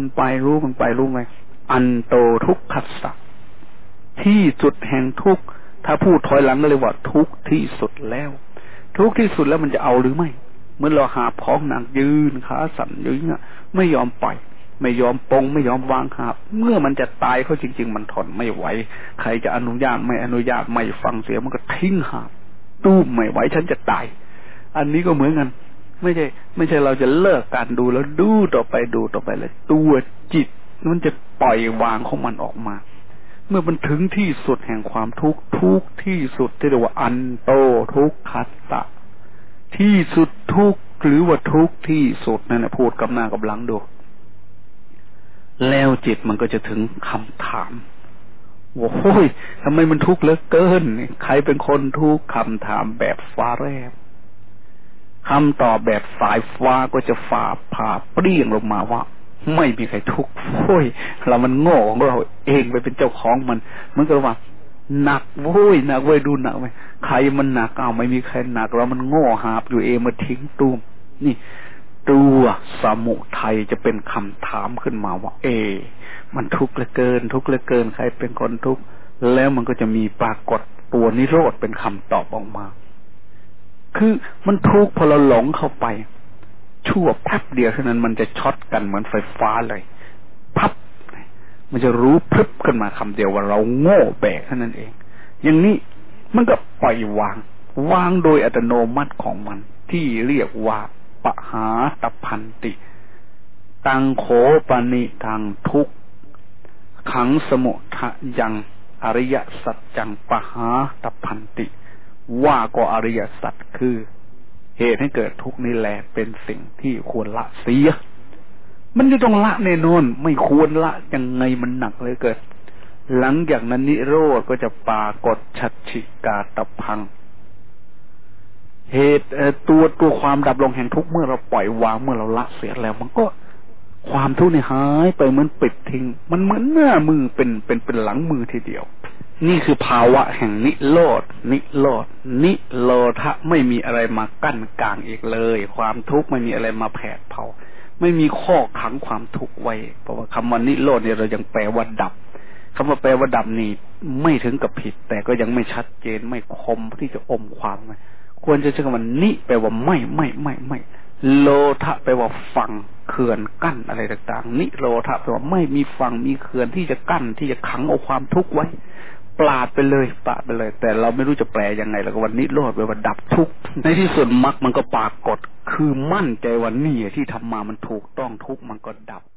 อันโตทุกขัสสะที่สุดแห่งทุกข์ถ้าพูดถอยหลังก็เลยว่าทุกข์ที่สุดแล้วทุกข์ที่สุดแล้วมันจะเอาหรือไม่เมื่อเราหาพ้องหนักยืนขาสั่นอยู่เนี่ยไม่ยอมปล่อยไม่ยอมปงไม่ยอมวางหาบเมื่อมันจะตายเขาจริงๆมันทนไม่ไหวใครจะอนุญาตไม่ฟังเสียมันก็ทิ้งหาบตู้มไม่ไหวฉันจะตายอันนี้ก็เหมือนกันไม่ใช่เราจะเลิกการดูแล้วดูต่อไปแล้วตัวจิตมันจะปล่อยวางของมันออกมาเมื่อมันถึงที่สุดแห่งความทุกข์ที่สุดที่เรียกว่าอันโตทุกขัสสะที่สุดทุกข์หรือว่าทุกข์ที่สุดนั่นนะพูดกับหน้ากับหลังดูแล้วจิตมันก็จะถึงคำถามว่าโอ้ยทำไมมันทุกข์เหลือเกินใครเป็นคนทุกข์คำถามแบบฟ้าแลบคำตอบแบบสายฟ้าก็จะผ่าเปรี้ยงลงมาว่าไม่มีใครทุกข์โว้ยเรามันโง่ของเราเองไปเป็นเจ้าของมันมันก็ว่าหนักโว้ยหนักเว้ยดูหนักไหมใครมันหนักเอาไม่มีใครหนักเรามันโง่หาบอยู่เองมาทิ้งตูมนี่ตัวสมุทัยจะเป็นคำถามขึ้นมาว่ามันทุกข์เหลือเกินทุกข์เหลือเกินใครเป็นคนทุกข์แล้วมันก็จะมีปรากฏตัวนิโรธเป็นคำตอบออกมาคือมันทุกข์พอเราหลงเข้าไปชั่วแป๊บเดียวเท่านั้นมันจะช็อตกันเหมือนไฟฟ้าเลยพับมันจะรู้พรึบขึ้นมาคำเดียวว่าเราโง่แบกเท่านั้นเองอย่างนี้มันก็ปล่อยวางโดยอัตโนมัติของมันที่เรียกว่าปหาตพันติตังโขปนิทังทุกขังสมุทะยังอริยสัจจังปหาตพันติว่าก็อริยสัจคือเหตุให้เกิดทุกข์นี่แหละเป็นสิ่งที่ควรละเสียมันจะต้องละแน่นอนไม่ควรละยังไงมันหนักเลยเกิดหลังจากนั้นนิโรธก็จะปรากฏชัดฉิกาตพังเหตุตัวความดับลงแห่งทุกข์เมื่อเราปล่อยวางเมื่อเราละเสียแล้วมันก็ความทุกข์นี่หายไปเหมือนปิดทิ้งมันเหมือนหน้ามือเป็นหลังมือทีเดียวนี่คือภาวะแห่งนิโรธนิโรธะไม่มีอะไรมากั้นกลางอีกเลยความทุกข์ไม่มีอะไรมาแผดเผาไม่มีข้อขังความทุกข์ไว้เพราะว่าคำว่านิโรธเนี่ยเรายังแปลว่าดับคำว่าแปลว่าดับนี่ไม่ถึงกับผิดแต่ก็ยังไม่ชัดเจนไม่คมที่จะอมความไว้ควรจะใช้คำว่านิแปลว่าไม่โลทะแปลว่าฝั่งเขื่อนกั้นอะไรต่างๆนิโรธะแปลว่าไม่มีฝั่งมีเขื่อนที่จะกั้นที่จะขังเอาความทุกข์ไว้ปราดไปเลยแต่เราไม่รู้จะแปลยังไงแล้วก็วันนิโรธแปลว่าดับทุกข์ในที่สุดมรรคมันก็ปรากฏคือมั่นใจว่านี่ที่ทำมามันถูกต้องทุกข์มันก็ดับ